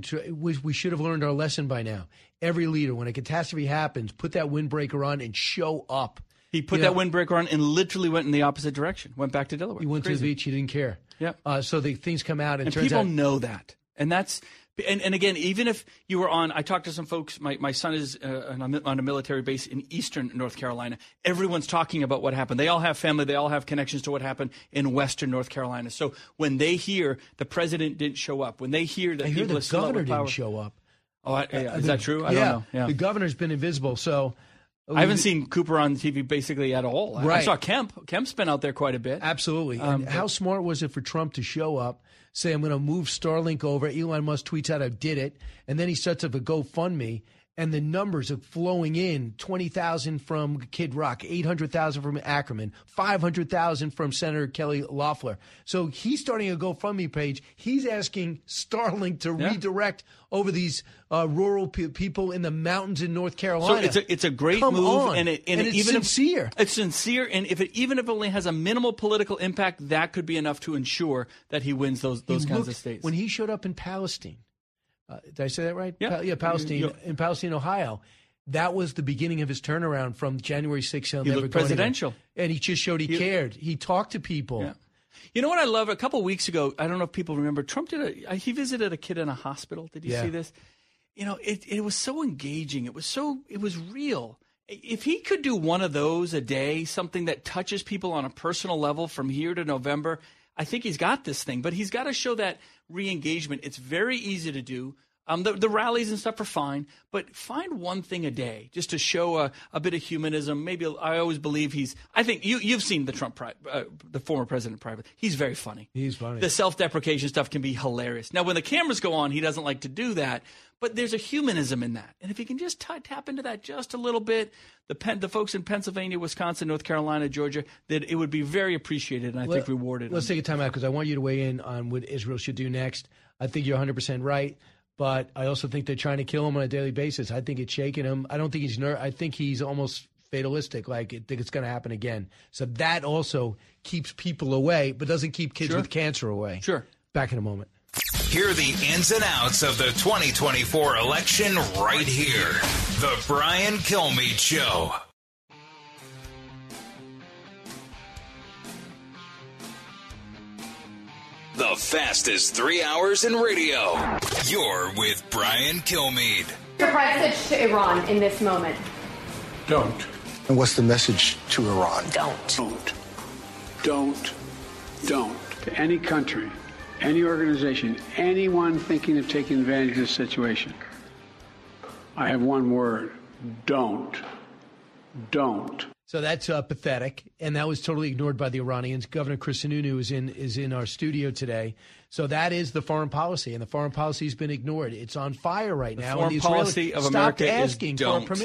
we should have learned our lesson by now. Every leader, when a catastrophe happens, put that windbreaker on and show up. He put that windbreaker on and literally went in the opposite direction, went back to Delaware. He went to the beach. He didn't care. Yeah. So the things come out. And people out, know that. And that's and again, even if you were on, I talked to some folks. My son is on a military base in eastern North Carolina. Everyone's talking about what happened. They all have family. They all have connections to what happened in western North Carolina. So when they hear the president didn't show up, when they hear that the governor didn't show up. Oh, is that true? I don't know. Yeah. The governor's been invisible. So I haven't seen Cooper on TV basically at all. Right. I saw Kemp. Kemp's been out there quite a bit. Absolutely. And how smart was it for Trump to show up, say, I'm going to move Starlink over. Elon Musk tweets out, I did it. And then he sets up a GoFundMe. And the numbers are flowing in, 20,000 from Kid Rock, 800,000 from Ackerman, 500,000 from Senator Kelly Loeffler. So he's starting a GoFundMe page. He's asking Starlink to redirect over these rural people in the mountains in North Carolina. So it's a great move, and it's sincere. It's sincere, and even if it only has a minimal political impact, that could be enough to ensure that he wins those kinds of states. When he showed up in Palestine, did I say that right? Yeah. Palestine, in Palestine, Ohio. That was the beginning of his turnaround from January 6th. He looked presidential. And he just showed he cared. He talked to people. Yeah. You know what I love? A couple of weeks ago, I don't know if people remember, Trump he visited a kid in a hospital. Did you see this? You know, it was so engaging. It was real. If he could do one of those a day, something that touches people on a personal level from here to November, I think he's got this thing. But he's got to show that re-engagement. It's very easy to do. The rallies and stuff are fine, but find one thing a day just to show a bit of humanism. Maybe I always believe I think you've seen the Trump, the former president privately. He's very funny. He's funny. The self-deprecation stuff can be hilarious. Now, when the cameras go on, he doesn't like to do that, but there's a humanism in that. And if he can just tap into that just a little bit, the folks in Pennsylvania, Wisconsin, North Carolina, Georgia, that it would be very appreciated and I think rewarded. Let's take a time out because I want you to weigh in on what Israel should do next. I think you're 100% right. But I also think they're trying to kill him on a daily basis. I think it's shaking him. I don't think he's I think he's almost fatalistic, like I think it's going to happen again. So that also keeps people away, but doesn't keep kids with cancer away. Sure. Back in a moment. Hear the ins and outs of the 2024 election right here. The Brian Kilmeade Show. The fastest 3 hours in radio. You're with Brian Kilmeade. Your message to Iran in this moment. Don't. And what's the message to Iran? Don't. Don't. To any country, any organization, anyone thinking of taking advantage of this situation, I have one word. Don't. So that's pathetic, and that was totally ignored by the Iranians. Governor Chris Sununu is in our studio today. So that is the foreign policy, and the foreign policy has been ignored. It's on fire right now. The foreign policy of America stopped asking is don't. for permission.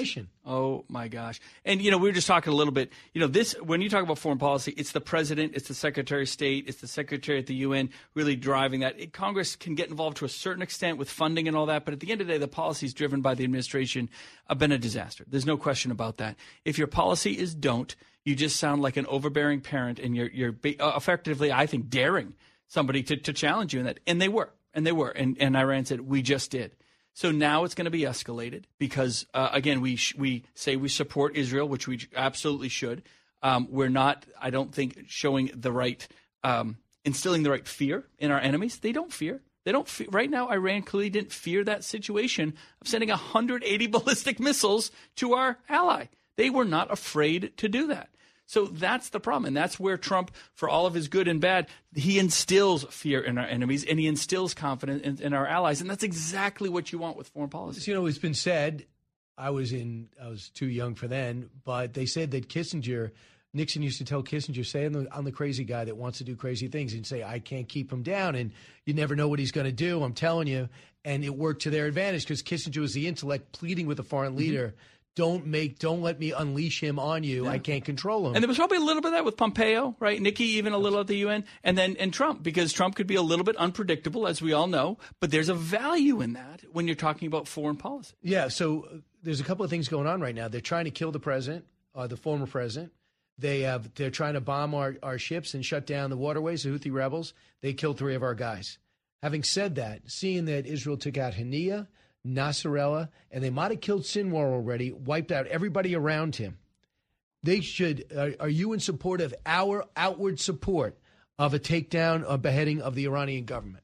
Oh, my gosh. And, we were just talking a little bit, when you talk about foreign policy, it's the president, it's the secretary of state, it's the secretary at the UN really driving that. Congress can get involved to a certain extent with funding and all that, but at the end of the day, the policies driven by the administration have been a disaster. There's no question about that. If your policy is don't, you just sound like an overbearing parent, and you're effectively, I think, daring somebody to challenge you in that. And they were. And Iran said, we just did. So now it's going to be escalated because, again, we say we support Israel, which we absolutely should. We're not, I don't think, showing the right, instilling the right fear in our enemies. They don't fear. Right now, Iran clearly didn't fear that situation of sending 180 ballistic missiles to our ally. They were not afraid to do that. So that's the problem. And that's where Trump, for all of his good and bad, he instills fear in our enemies and he instills confidence in our allies. And that's exactly what you want with foreign policy. It's been said, I was too young for then, but they said that Nixon used to tell Kissinger, say, I'm the crazy guy that wants to do crazy things, and say, I can't keep him down, and you never know what he's going to do, I'm telling you. And it worked to their advantage because Kissinger was the intellect pleading with a foreign leader. Don't let me unleash him on you. Yeah. I can't control him. And there was probably a little bit of that with Pompeo, right? Nikki, even a little at the UN, and Trump, because Trump could be a little bit unpredictable, as we all know. But there's a value in that when you're talking about foreign policy. Yeah. So there's a couple of things going on right now. They're trying to kill the president, the former president. They're trying to bomb our ships and shut down the waterways. The Houthi rebels. They killed 3 of our guys. Having said that, seeing that Israel took out Haniyeh, Nasrallah, and they might have killed Sinwar already, wiped out everybody around him. They should. Are you in support of our outward support of a takedown, a beheading of the Iranian government?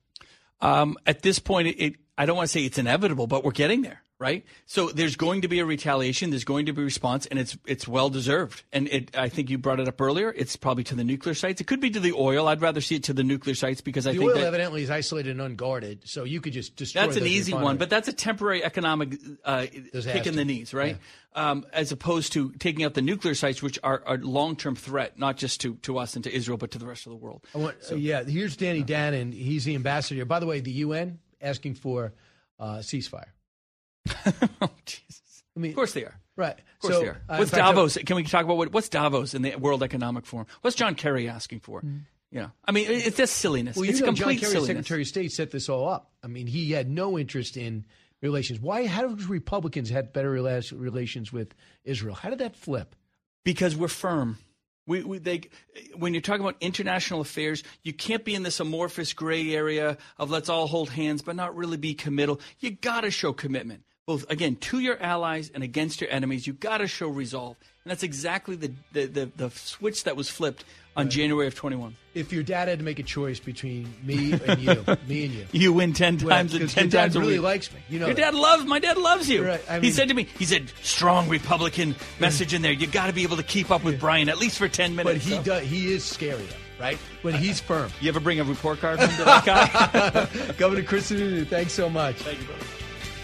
At this point, I don't want to say it's inevitable, but we're getting there, right? So there's going to be a retaliation. There's going to be a response, and it's well-deserved. And I think you brought it up earlier. It's probably to the nuclear sites. It could be to the oil. I'd rather see it to the nuclear sites because I think the oil evidently is isolated and unguarded, so you could just destroy. That's an easy one, but that's a temporary economic kick in the knees, right? Yeah. As opposed to taking out the nuclear sites, which are a long-term threat, not just to us and to Israel, but to the rest of the world. Here's Danny Danon. He's the ambassador. By the way, the UN asking for ceasefire. Oh, Jesus. I mean, of course they are. Right. Of course they are. What's Davos? Can we talk about what's Davos in the World Economic Forum? What's John Kerry asking for? Mm-hmm. Yeah. I mean, it's just silliness. Well, it's complete John Kerry, silliness. Secretary of State, set this all up. I mean, he had no interest in relations. How did Republicans have better relations with Israel? How did that flip? Because we're firm. When you're talking about international affairs, you can't be in this amorphous gray area of let's all hold hands but not really be committal. You got to show commitment, both, again, to your allies and against your enemies. You got to show resolve. And that's exactly the switch that was flipped on January of 21. If your dad had to make a choice between me and you, you win 10 times and 10 times a week. Really likes me. You know my dad loves you. Right. He said to me, strong Republican message in there. You got to be able to keep up with Brian at least for 10 minutes. But he is scary though, right? When he's firm. You ever bring a report card home to that guy? Governor Chris Sununu, thanks so much. Thank you, brother.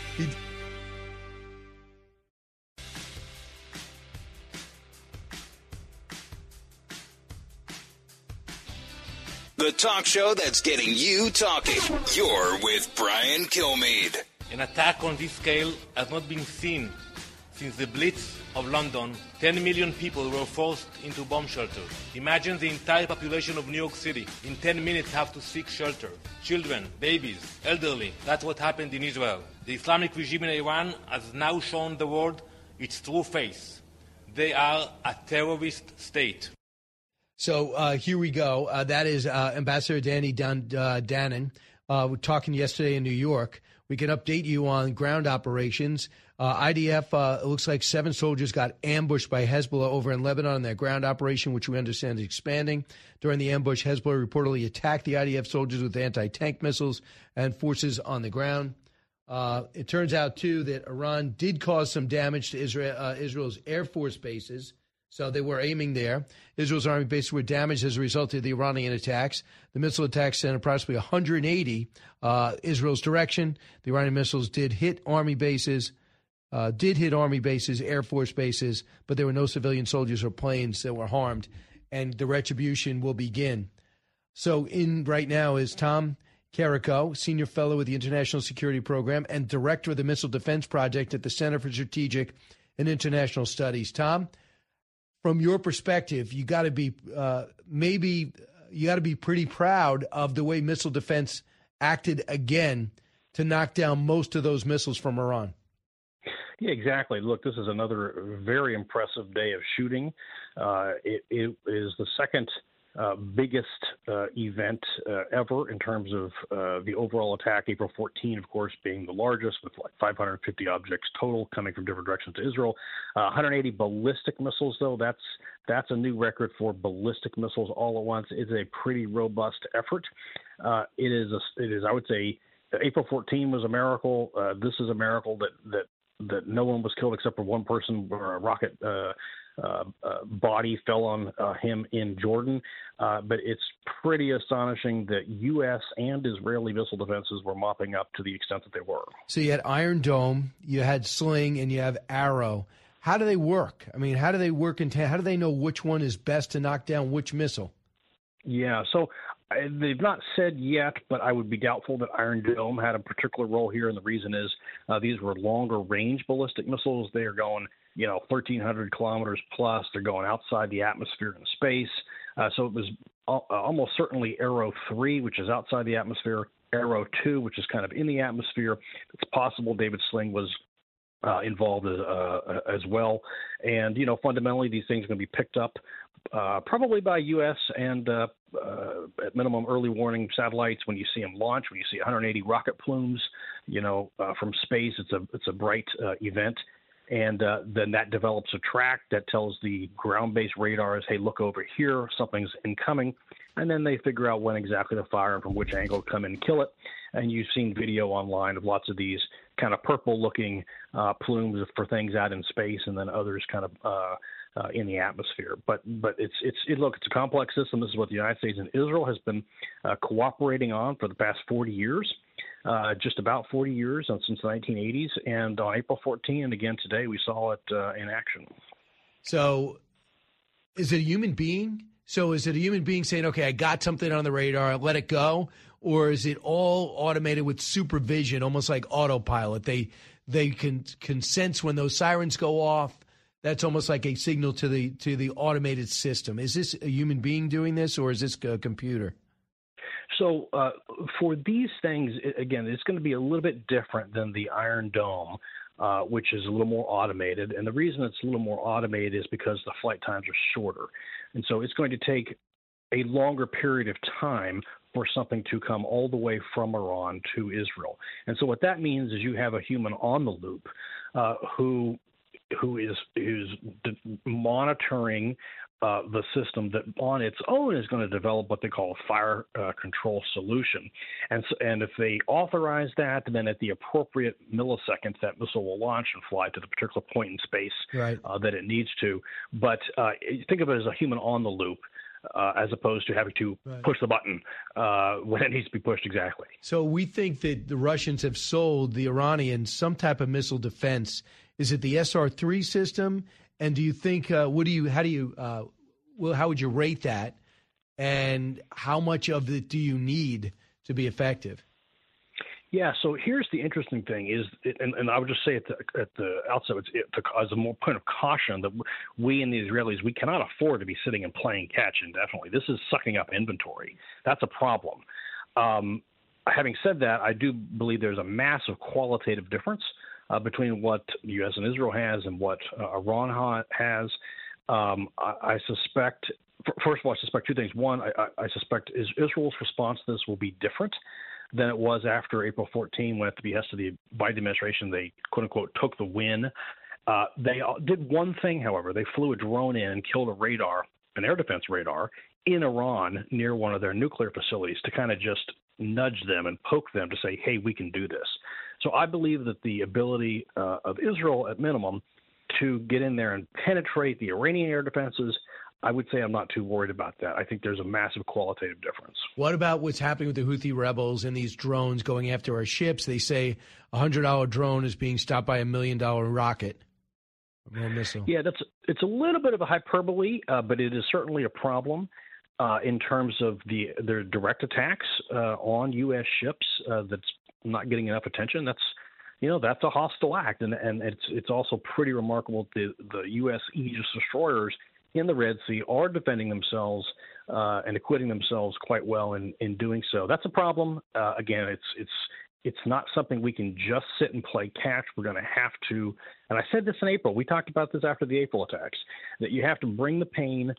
The talk show that's getting you talking. You're with Brian Kilmeade. An attack on this scale has not been seen since the Blitz of London. 10 million people were forced into bomb shelters. Imagine the entire population of New York City in 10 minutes have to seek shelter. Children, babies, elderly. That's what happened in Israel. The Islamic regime in Iran has now shown the world its true face. They are a terrorist state. So here we go. That is Ambassador Danny Danon. We're talking yesterday in New York. We can update you on ground operations. IDF, it looks like 7 soldiers got ambushed by Hezbollah over in Lebanon in their ground operation, which we understand is expanding. During the ambush, Hezbollah reportedly attacked the IDF soldiers with anti-tank missiles and forces on the ground. It turns out, too, that Iran did cause some damage to Israel's Air Force bases. So they were aiming there. Israel's army bases were damaged as a result of the Iranian attacks. The missile attacks sent approximately 180 Israel's direction. The Iranian missiles did hit army bases, Air Force bases, but there were no civilian soldiers or planes that were harmed, and the retribution will begin. So in right now is Tom Carrico, senior fellow with the International Security Program and director of the Missile Defense Project at the Center for Strategic and International Studies. Tom, from your perspective, you got to be pretty proud of the way missile defense acted again to knock down most of those missiles from Iran. Yeah, exactly. Look, this is another very impressive day of shooting. It is the second biggest event ever in terms of the overall attack. April 14, of course, being the largest, with like 550 objects total coming from different directions to Israel. 180 ballistic missiles, though. That's a new record for ballistic missiles all at once. It's a pretty robust effort. It is. I would say, April 14 was a miracle. This is a miracle that no one was killed except for one person, where a rocket body fell on him in Jordan. But it's pretty astonishing that U.S. and Israeli missile defenses were mopping up to the extent that they were. So you had Iron Dome, you had Sling, and you have Arrow. How do they work? I mean, how do they work how do they know which one is best to knock down which missile? Yeah, so they've not said yet, but I would be doubtful that Iron Dome had a particular role here, and the reason is these were longer-range ballistic missiles. They are going, 1,300 kilometers plus. They're going outside the atmosphere in space. So it was almost certainly Arrow 3, which is outside the atmosphere, Arrow 2, which is kind of in the atmosphere. It's possible David Sling was involved as well. And, fundamentally, these things are going to be picked up probably by U.S. and at minimum early warning satellites when you see them launch. When you see 180 rocket plumes, from space, it's a bright event. And then that develops a track that tells the ground-based radars, hey, look over here, something's incoming. And then they figure out when exactly to fire and from which angle to come in and kill it. And you've seen video online of lots of these kind of purple-looking plumes for things out in space, and then others kind of in the atmosphere. But it's a complex system. This is what the United States and Israel has been cooperating on for the past 40 years. Just about 40 years since the 1980s, and on April 14, and again today, we saw it in action. So is it a human being? So is it a human being saying, okay, I got something on the radar, I let it go? Or is it all automated with supervision, almost like autopilot? They can sense when those sirens go off. That's almost like a signal to the automated system. Is this a human being doing this, or is this a computer? So for these things, again, it's going to be a little bit different than the Iron Dome, which is a little more automated. And the reason it's a little more automated is because the flight times are shorter. And so it's going to take a longer period of time for something to come all the way from Iran to Israel. And so what that means is you have a human on the loop who is monitoring the system that on its own is going to develop what they call a fire control solution. And if they authorize that, then at the appropriate milliseconds, that missile will launch and fly to the particular point in space that it needs to. But think of it as a human on the loop, as opposed to having to push the button when it needs to be pushed exactly. So we think that the Russians have sold the Iranians some type of missile defense. Is it the SR-3 system? And do you think, how would you rate that? And how much of it do you need to be effective? Yeah, so here's the interesting thing is, and I would just say at the outset, as a more point of caution, that we and the Israelis, we cannot afford to be sitting and playing catch indefinitely. This is sucking up inventory. That's a problem. Having said that, I do believe there's a massive qualitative difference between what the U.S. and Israel has and what Iran has. I suspect, first of all, I suspect two things. One, I suspect Israel's response to this will be different than it was after April 14, when at the behest of the Biden administration, they, quote unquote, took the win. They did one thing, however. They flew a drone in and killed a radar, an air defense radar, in Iran near one of their nuclear facilities to kind of just nudge them and poke them to say, hey, we can do this. So I believe that the ability of Israel, at minimum, to get in there and penetrate the Iranian air defenses, I would say I'm not too worried about that. I think there's a massive qualitative difference. What about what's happening with the Houthi rebels and these drones going after our ships? They say a $100 drone is being stopped by $1 million rocket or missile. Yeah, it's a little bit of a hyperbole, but it is certainly a problem in terms of their direct attacks on U.S. ships that's not getting enough attention. That's that's a hostile act, and it's also pretty remarkable that the U.S. Aegis destroyers in the Red Sea are defending themselves and acquitting themselves quite well in doing so. That's a problem. Again, it's not something we can just sit and play catch. We're going to have to, and I said this in April. We talked about this after the April attacks, that you have to bring the pain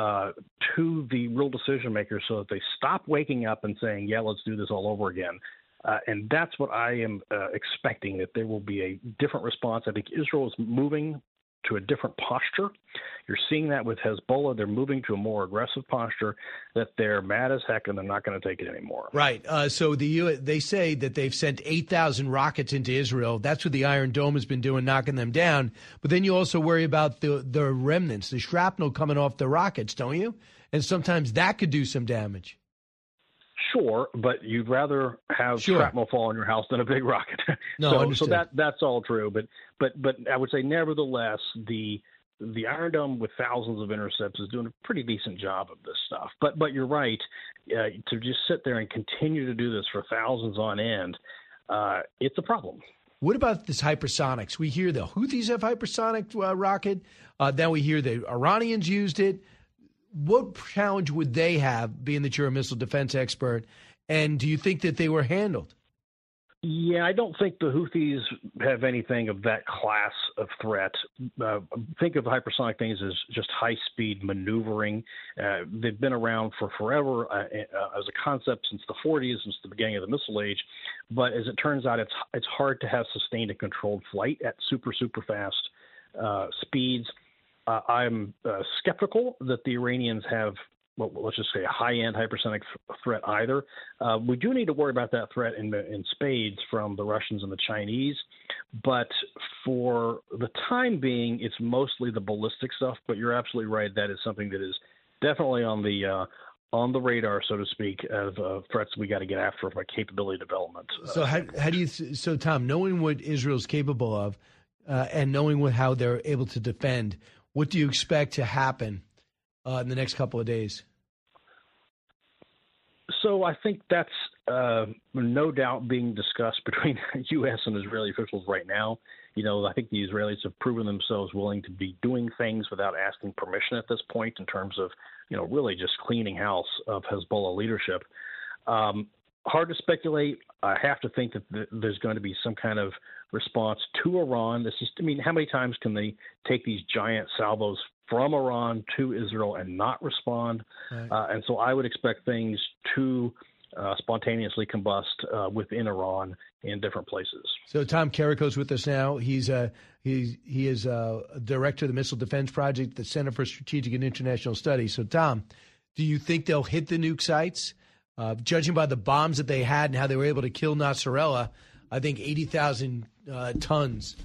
to the real decision makers so that they stop waking up and saying, yeah, let's do this all over again. And that's what I am expecting, that there will be a different response. I think Israel is moving to a different posture. You're seeing that with Hezbollah. They're moving to a more aggressive posture, that they're mad as heck and they're not going to take it anymore. Right. So they say that they've sent 8,000 rockets into Israel. That's what the Iron Dome has been doing, knocking them down. But then you also worry about the remnants, the shrapnel coming off the rockets, don't you? And sometimes that could do some damage. Sure, but you'd rather have shrapnel fall on your house than a big rocket. So that's all true. But I would say, nevertheless, the Iron Dome with thousands of intercepts is doing a pretty decent job of this stuff. But you're right, to just sit there and continue to do this for thousands on end, it's a problem. What about this hypersonics? We hear the Houthis have hypersonic rocket. Then we hear the Iranians used it. What challenge would they have, being that you're a missile defense expert, and do you think that they were handled? Yeah, I don't think the Houthis have anything of that class of threat. Think of hypersonic things as just high-speed maneuvering. They've been around for forever as a concept since the 40s, since the beginning of the missile age. But as it turns out, it's hard to have sustained and controlled flight at super fast speeds. I'm skeptical that the Iranians have, well, let's just say, a high-end hypersonic threat either. We do need to worry about that threat in spades from the Russians and the Chinese. But for the time being, it's mostly the ballistic stuff. But you're absolutely right. That is something that is definitely on the radar, so to speak, of threats we got to get after by capability development. So how do you? So Tom, knowing what Israel's capable of, and knowing how they're able to defend, what do you expect to happen in the next couple of days? So I think that's no doubt being discussed between U.S. and Israeli officials right now. I think the Israelis have proven themselves willing to be doing things without asking permission at this point in terms of, really just cleaning house of Hezbollah leadership. Hard to speculate. I have to think that there's going to be some kind of response to Iran. How many times can they take these giant salvos from Iran to Israel and not respond? Right. And so I would expect things to spontaneously combust within Iran in different places. So Tom Carrico's with us now. He is director of the Missile Defense Project at the Center for Strategic and International Studies. So Tom, do you think they'll hit the nuke sites? Judging by the bombs that they had and how they were able to kill Nasrallah, I think 80,000 tons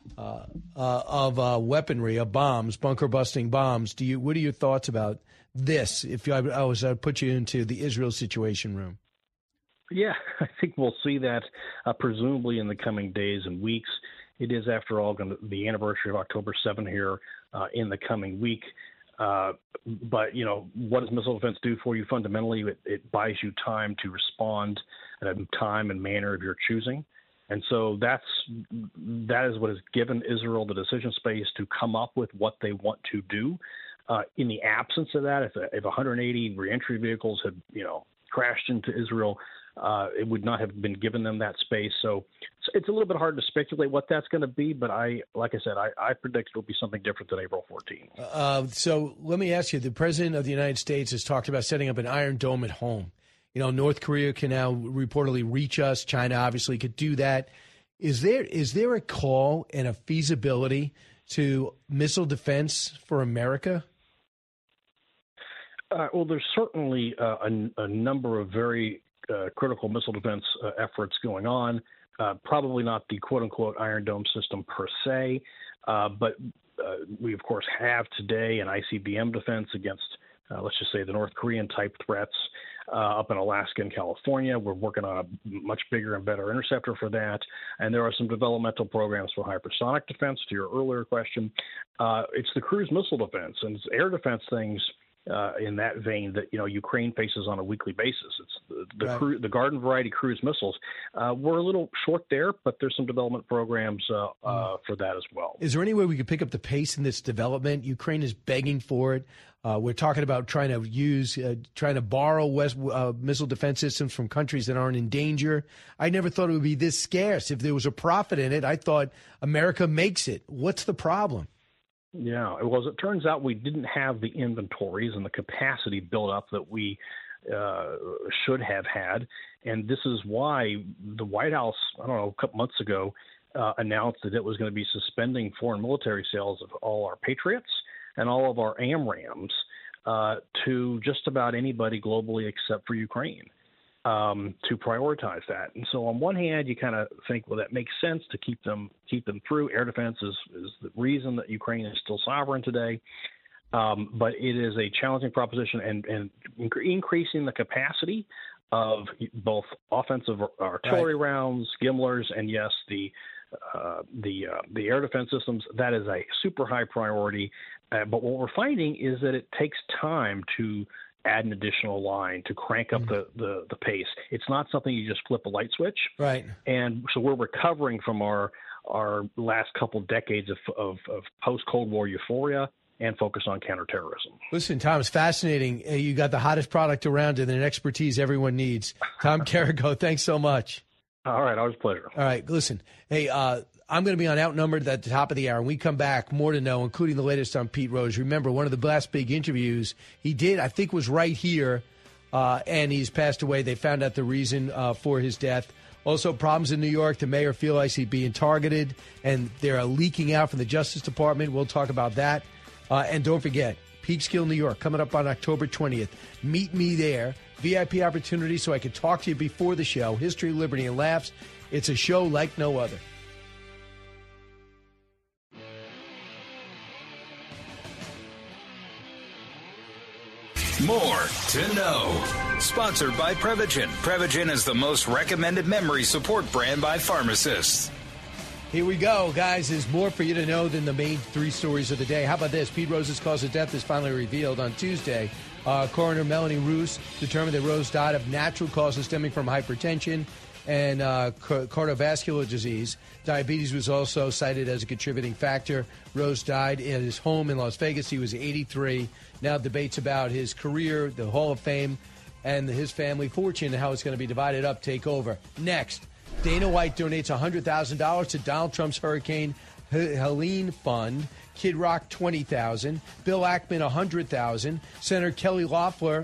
of weaponry, of bombs, bunker-busting bombs. What are your thoughts about this? If I was to put you into the Israel Situation Room. Yeah, I think we'll see that presumably in the coming days and weeks. It is, after all, going to be the anniversary of October 7 here in the coming week. But, what does missile defense do for you? Fundamentally, it buys you time to respond at a time and manner of your choosing. And so that is what has given Israel the decision space to come up with what they want to do. In the absence of that, if 180 reentry vehicles had, crashed into Israel, it would not have been given them that space. So it's a little bit hard to speculate what that's going to be. But like I said, I predict it'll be something different than April 14. So let me ask you, the President of the United States has talked about setting up an Iron Dome at home. North Korea can now reportedly reach us. China obviously could do that. Is there a call and a feasibility to missile defense for America? Well, there's certainly a number of very critical missile defense efforts going on. Probably not the quote-unquote Iron Dome system per se, but we, of course, have today an ICBM defense against, let's just say, the North Korean-type threats up in Alaska and California. We're working on a much bigger and better interceptor for that. And there are some developmental programs for hypersonic defense, to your earlier question. It's the cruise missile defense and air defense things. in that vein that Ukraine faces on a weekly basis. It's the garden variety cruise missiles. We're a little short there, but there's some development programs for that as well. Is there any way we could pick up the pace in this development? Ukraine is begging for it. We're talking about trying to borrow missile defense systems from countries that aren't in danger. I never thought it would be this scarce. If there was a profit in it, I thought America makes it. What's the problem? Yeah, well, as it turns out, we didn't have the inventories and the capacity built up that we should have had. And this is why the White House, a couple months ago, announced that it was going to be suspending foreign military sales of all our Patriots and all of our AMRAAMs to just about anybody globally except for Ukraine, to prioritize that. And so on one hand, you kind of think, well, that makes sense to keep them through. Air defense is the reason that Ukraine is still sovereign today. But it is a challenging proposition, and increasing the capacity of both offensive artillery rounds, GMLRS, and yes, the air defense systems. That is a super high priority. But what we're finding is that it takes time to add an additional line, to crank up the pace. It's not something you just flip a light switch. Right. And so we're recovering from our last couple decades of post-Cold War euphoria and focus on counterterrorism. Listen, Tom, it's fascinating. You got the hottest product around and an expertise everyone needs. Tom Carrico, thanks so much. All right, always a pleasure. All right, listen. Hey, I'm going to be on Outnumbered at the top of the hour. When we come back, more to know, including the latest on Pete Rose. Remember, one of the last big interviews he did, I think, was right here, and he's passed away. They found out the reason for his death. Also, problems in New York. The mayor feels he's being targeted, and they're leaking out from the Justice Department. We'll talk about that. And don't forget, Peekskill, New York, coming up on October 20th. Meet me there. VIP opportunity so I can talk to you before the show. History, Liberty, and Laughs. It's a show like no other. More to know. Sponsored by Prevagen. Prevagen is the most recommended memory support brand by pharmacists. Here we go, guys. There's more for you to know than the main three stories of the day. How about this? Pete Rose's cause of death is finally revealed on Tuesday. Coroner Melanie Roos determined that Rose died of natural causes stemming from hypertension and cardiovascular disease. Diabetes was also cited as a contributing factor. Rose died in his home in Las Vegas. He was 83. Now debates about his career, the Hall of Fame, and his family fortune and how it's going to be divided up take over. Next, Dana White donates $100,000 to Donald Trump's Hurricane Helene Fund. Kid Rock, $20,000. Bill Ackman, $100,000. Senator Kelly Loeffler,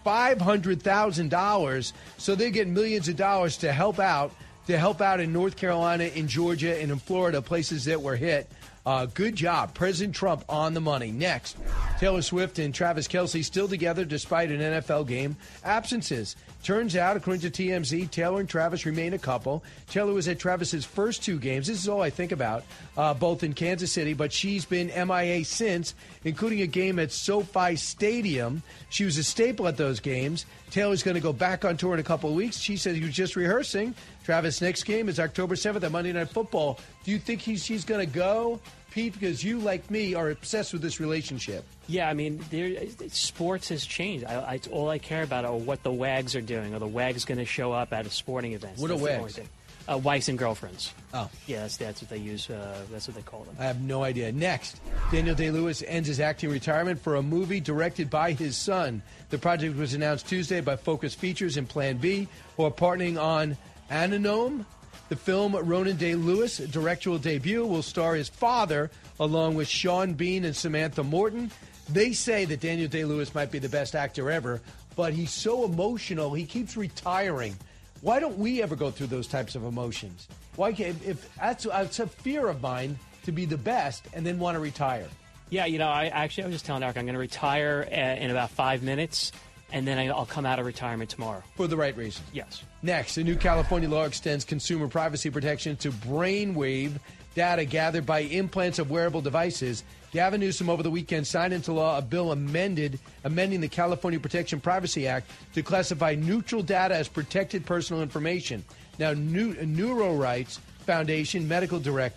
$500,000. So they get millions of dollars to help out in North Carolina, in Georgia, and in Florida, places that were hit. Good job. President Trump on the money. Next, Taylor Swift and Travis Kelce still together despite an NFL game. Absences. Turns out, according to TMZ, Taylor and Travis remain a couple. Taylor was at Travis's first two games. This is all I think about, both in Kansas City, but she's been MIA since, including a game at SoFi Stadium. She was a staple at those games. Taylor's going to go back on tour in a couple of weeks. She said he was just rehearsing. Travis' next game is October 7th at Monday Night Football. Do you think she's going to go, Pete? Because you, like me, are obsessed with this relationship. Yeah, I mean, sports has changed. All I care about are what the WAGs are doing. Are the WAGs going to show up at a sporting event? What are WAGs? Wives and girlfriends. Oh. Yeah, that's what they use. That's what they call them. I have no idea. Next, Daniel Day-Lewis ends his acting retirement for a movie directed by his son. The project was announced Tuesday by Focus Features and Plan B, who are partnering on Anonome. The film Ronan Day-Lewis' directorial debut will star his father, along with Sean Bean and Samantha Morton. They say that Daniel Day-Lewis might be the best actor ever, but he's so emotional, he keeps retiring. Why don't we ever go through those types of emotions? Why can't, if that's a fear of mine, to be the best and then want to retire? Yeah, I was just telling Eric I'm going to retire in about 5 minutes, and then I'll come out of retirement tomorrow. For the right reason? Yes. Next, a new California law extends consumer privacy protection to brainwave data gathered by implants of wearable devices. Gavin Newsom over the weekend signed into law a bill amending the California Protection Privacy Act to classify neutral data as protected personal information. Now, NeuroRights Foundation medical director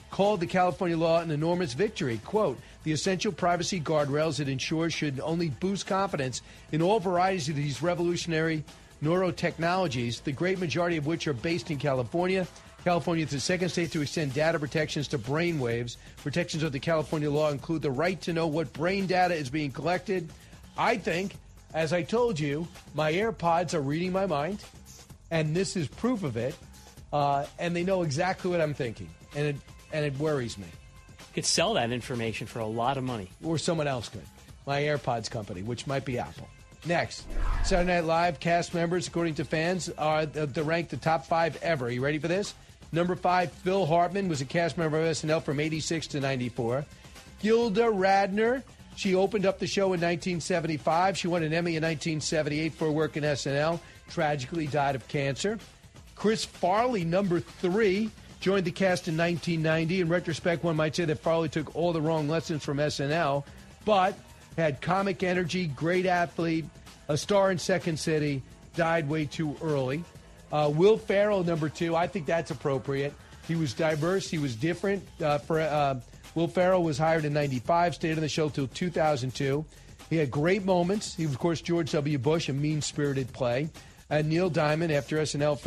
called the California law an enormous victory. Quote, the essential privacy guardrails it ensures should only boost confidence in all varieties of these revolutionary neurotechnologies, the great majority of which are based in California. California is the second state to extend data protections to brain waves. Protections of the California law include the right to know what brain data is being collected. I think, as I told you, my AirPods are reading my mind, and this is proof of it, and they know exactly what I'm thinking, and it worries me. You could sell that information for a lot of money. Or someone else could. My AirPods company, which might be Apple. Next, Saturday Night Live cast members, according to fans, are ranked the top 5 ever. Are you ready for this? Number 5, Phil Hartman was a cast member of SNL from 86 to 94. Gilda Radner, she opened up the show in 1975. She won an Emmy in 1978 for her work in SNL. Tragically died of cancer. Chris Farley, number 3, joined the cast in 1990. In retrospect, one might say that Farley took all the wrong lessons from SNL, but had comic energy, great athlete, a star in Second City, died way too early. Will Ferrell, number 2, I think that's appropriate. He was diverse. He was different. Will Ferrell was hired in 95, stayed on the show till 2002. He had great moments. He was, of course, George W. Bush, a mean-spirited play. And Neil Diamond, after SNL,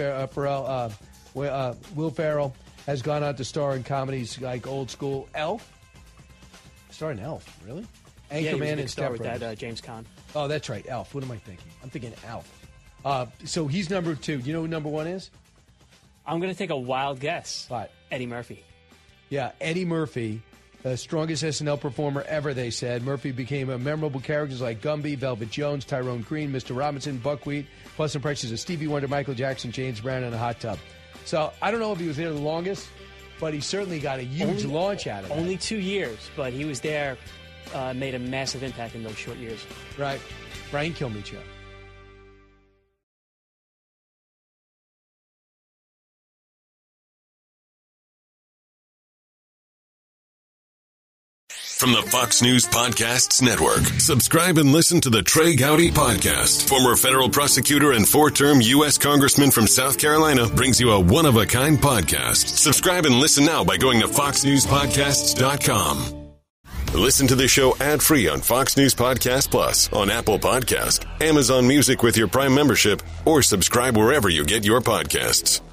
Will Ferrell has gone on to star in comedies like Old School, Elf. Starring Elf, really? Anchorman and Step with that James Caan. Oh, that's right, Elf. What am I thinking? I'm thinking Elf. So he's number 2. Do you know who number 1 is? I'm going to take a wild guess. What? Eddie Murphy. Yeah, Eddie Murphy, the strongest SNL performer ever, they said. Murphy became a memorable characters like Gumby, Velvet Jones, Tyrone Green, Mr. Robinson, Buckwheat, plus impressions of Stevie Wonder, Michael Jackson, James Brown, and a hot tub. So I don't know if he was there the longest, but he certainly got a huge launch out of it. Only 2 years, but he was there, made a massive impact in those short years. Right. Brian Kilmeade Show. From the Fox News Podcasts Network. Subscribe and listen to the Trey Gowdy Podcast. Former federal prosecutor and 4-term U.S. Congressman from South Carolina brings you a one-of-a-kind podcast. Subscribe and listen now by going to foxnewspodcasts.com. Listen to the show ad-free on Fox News Podcast Plus, on Apple Podcast, Amazon Music with your Prime membership, or subscribe wherever you get your podcasts.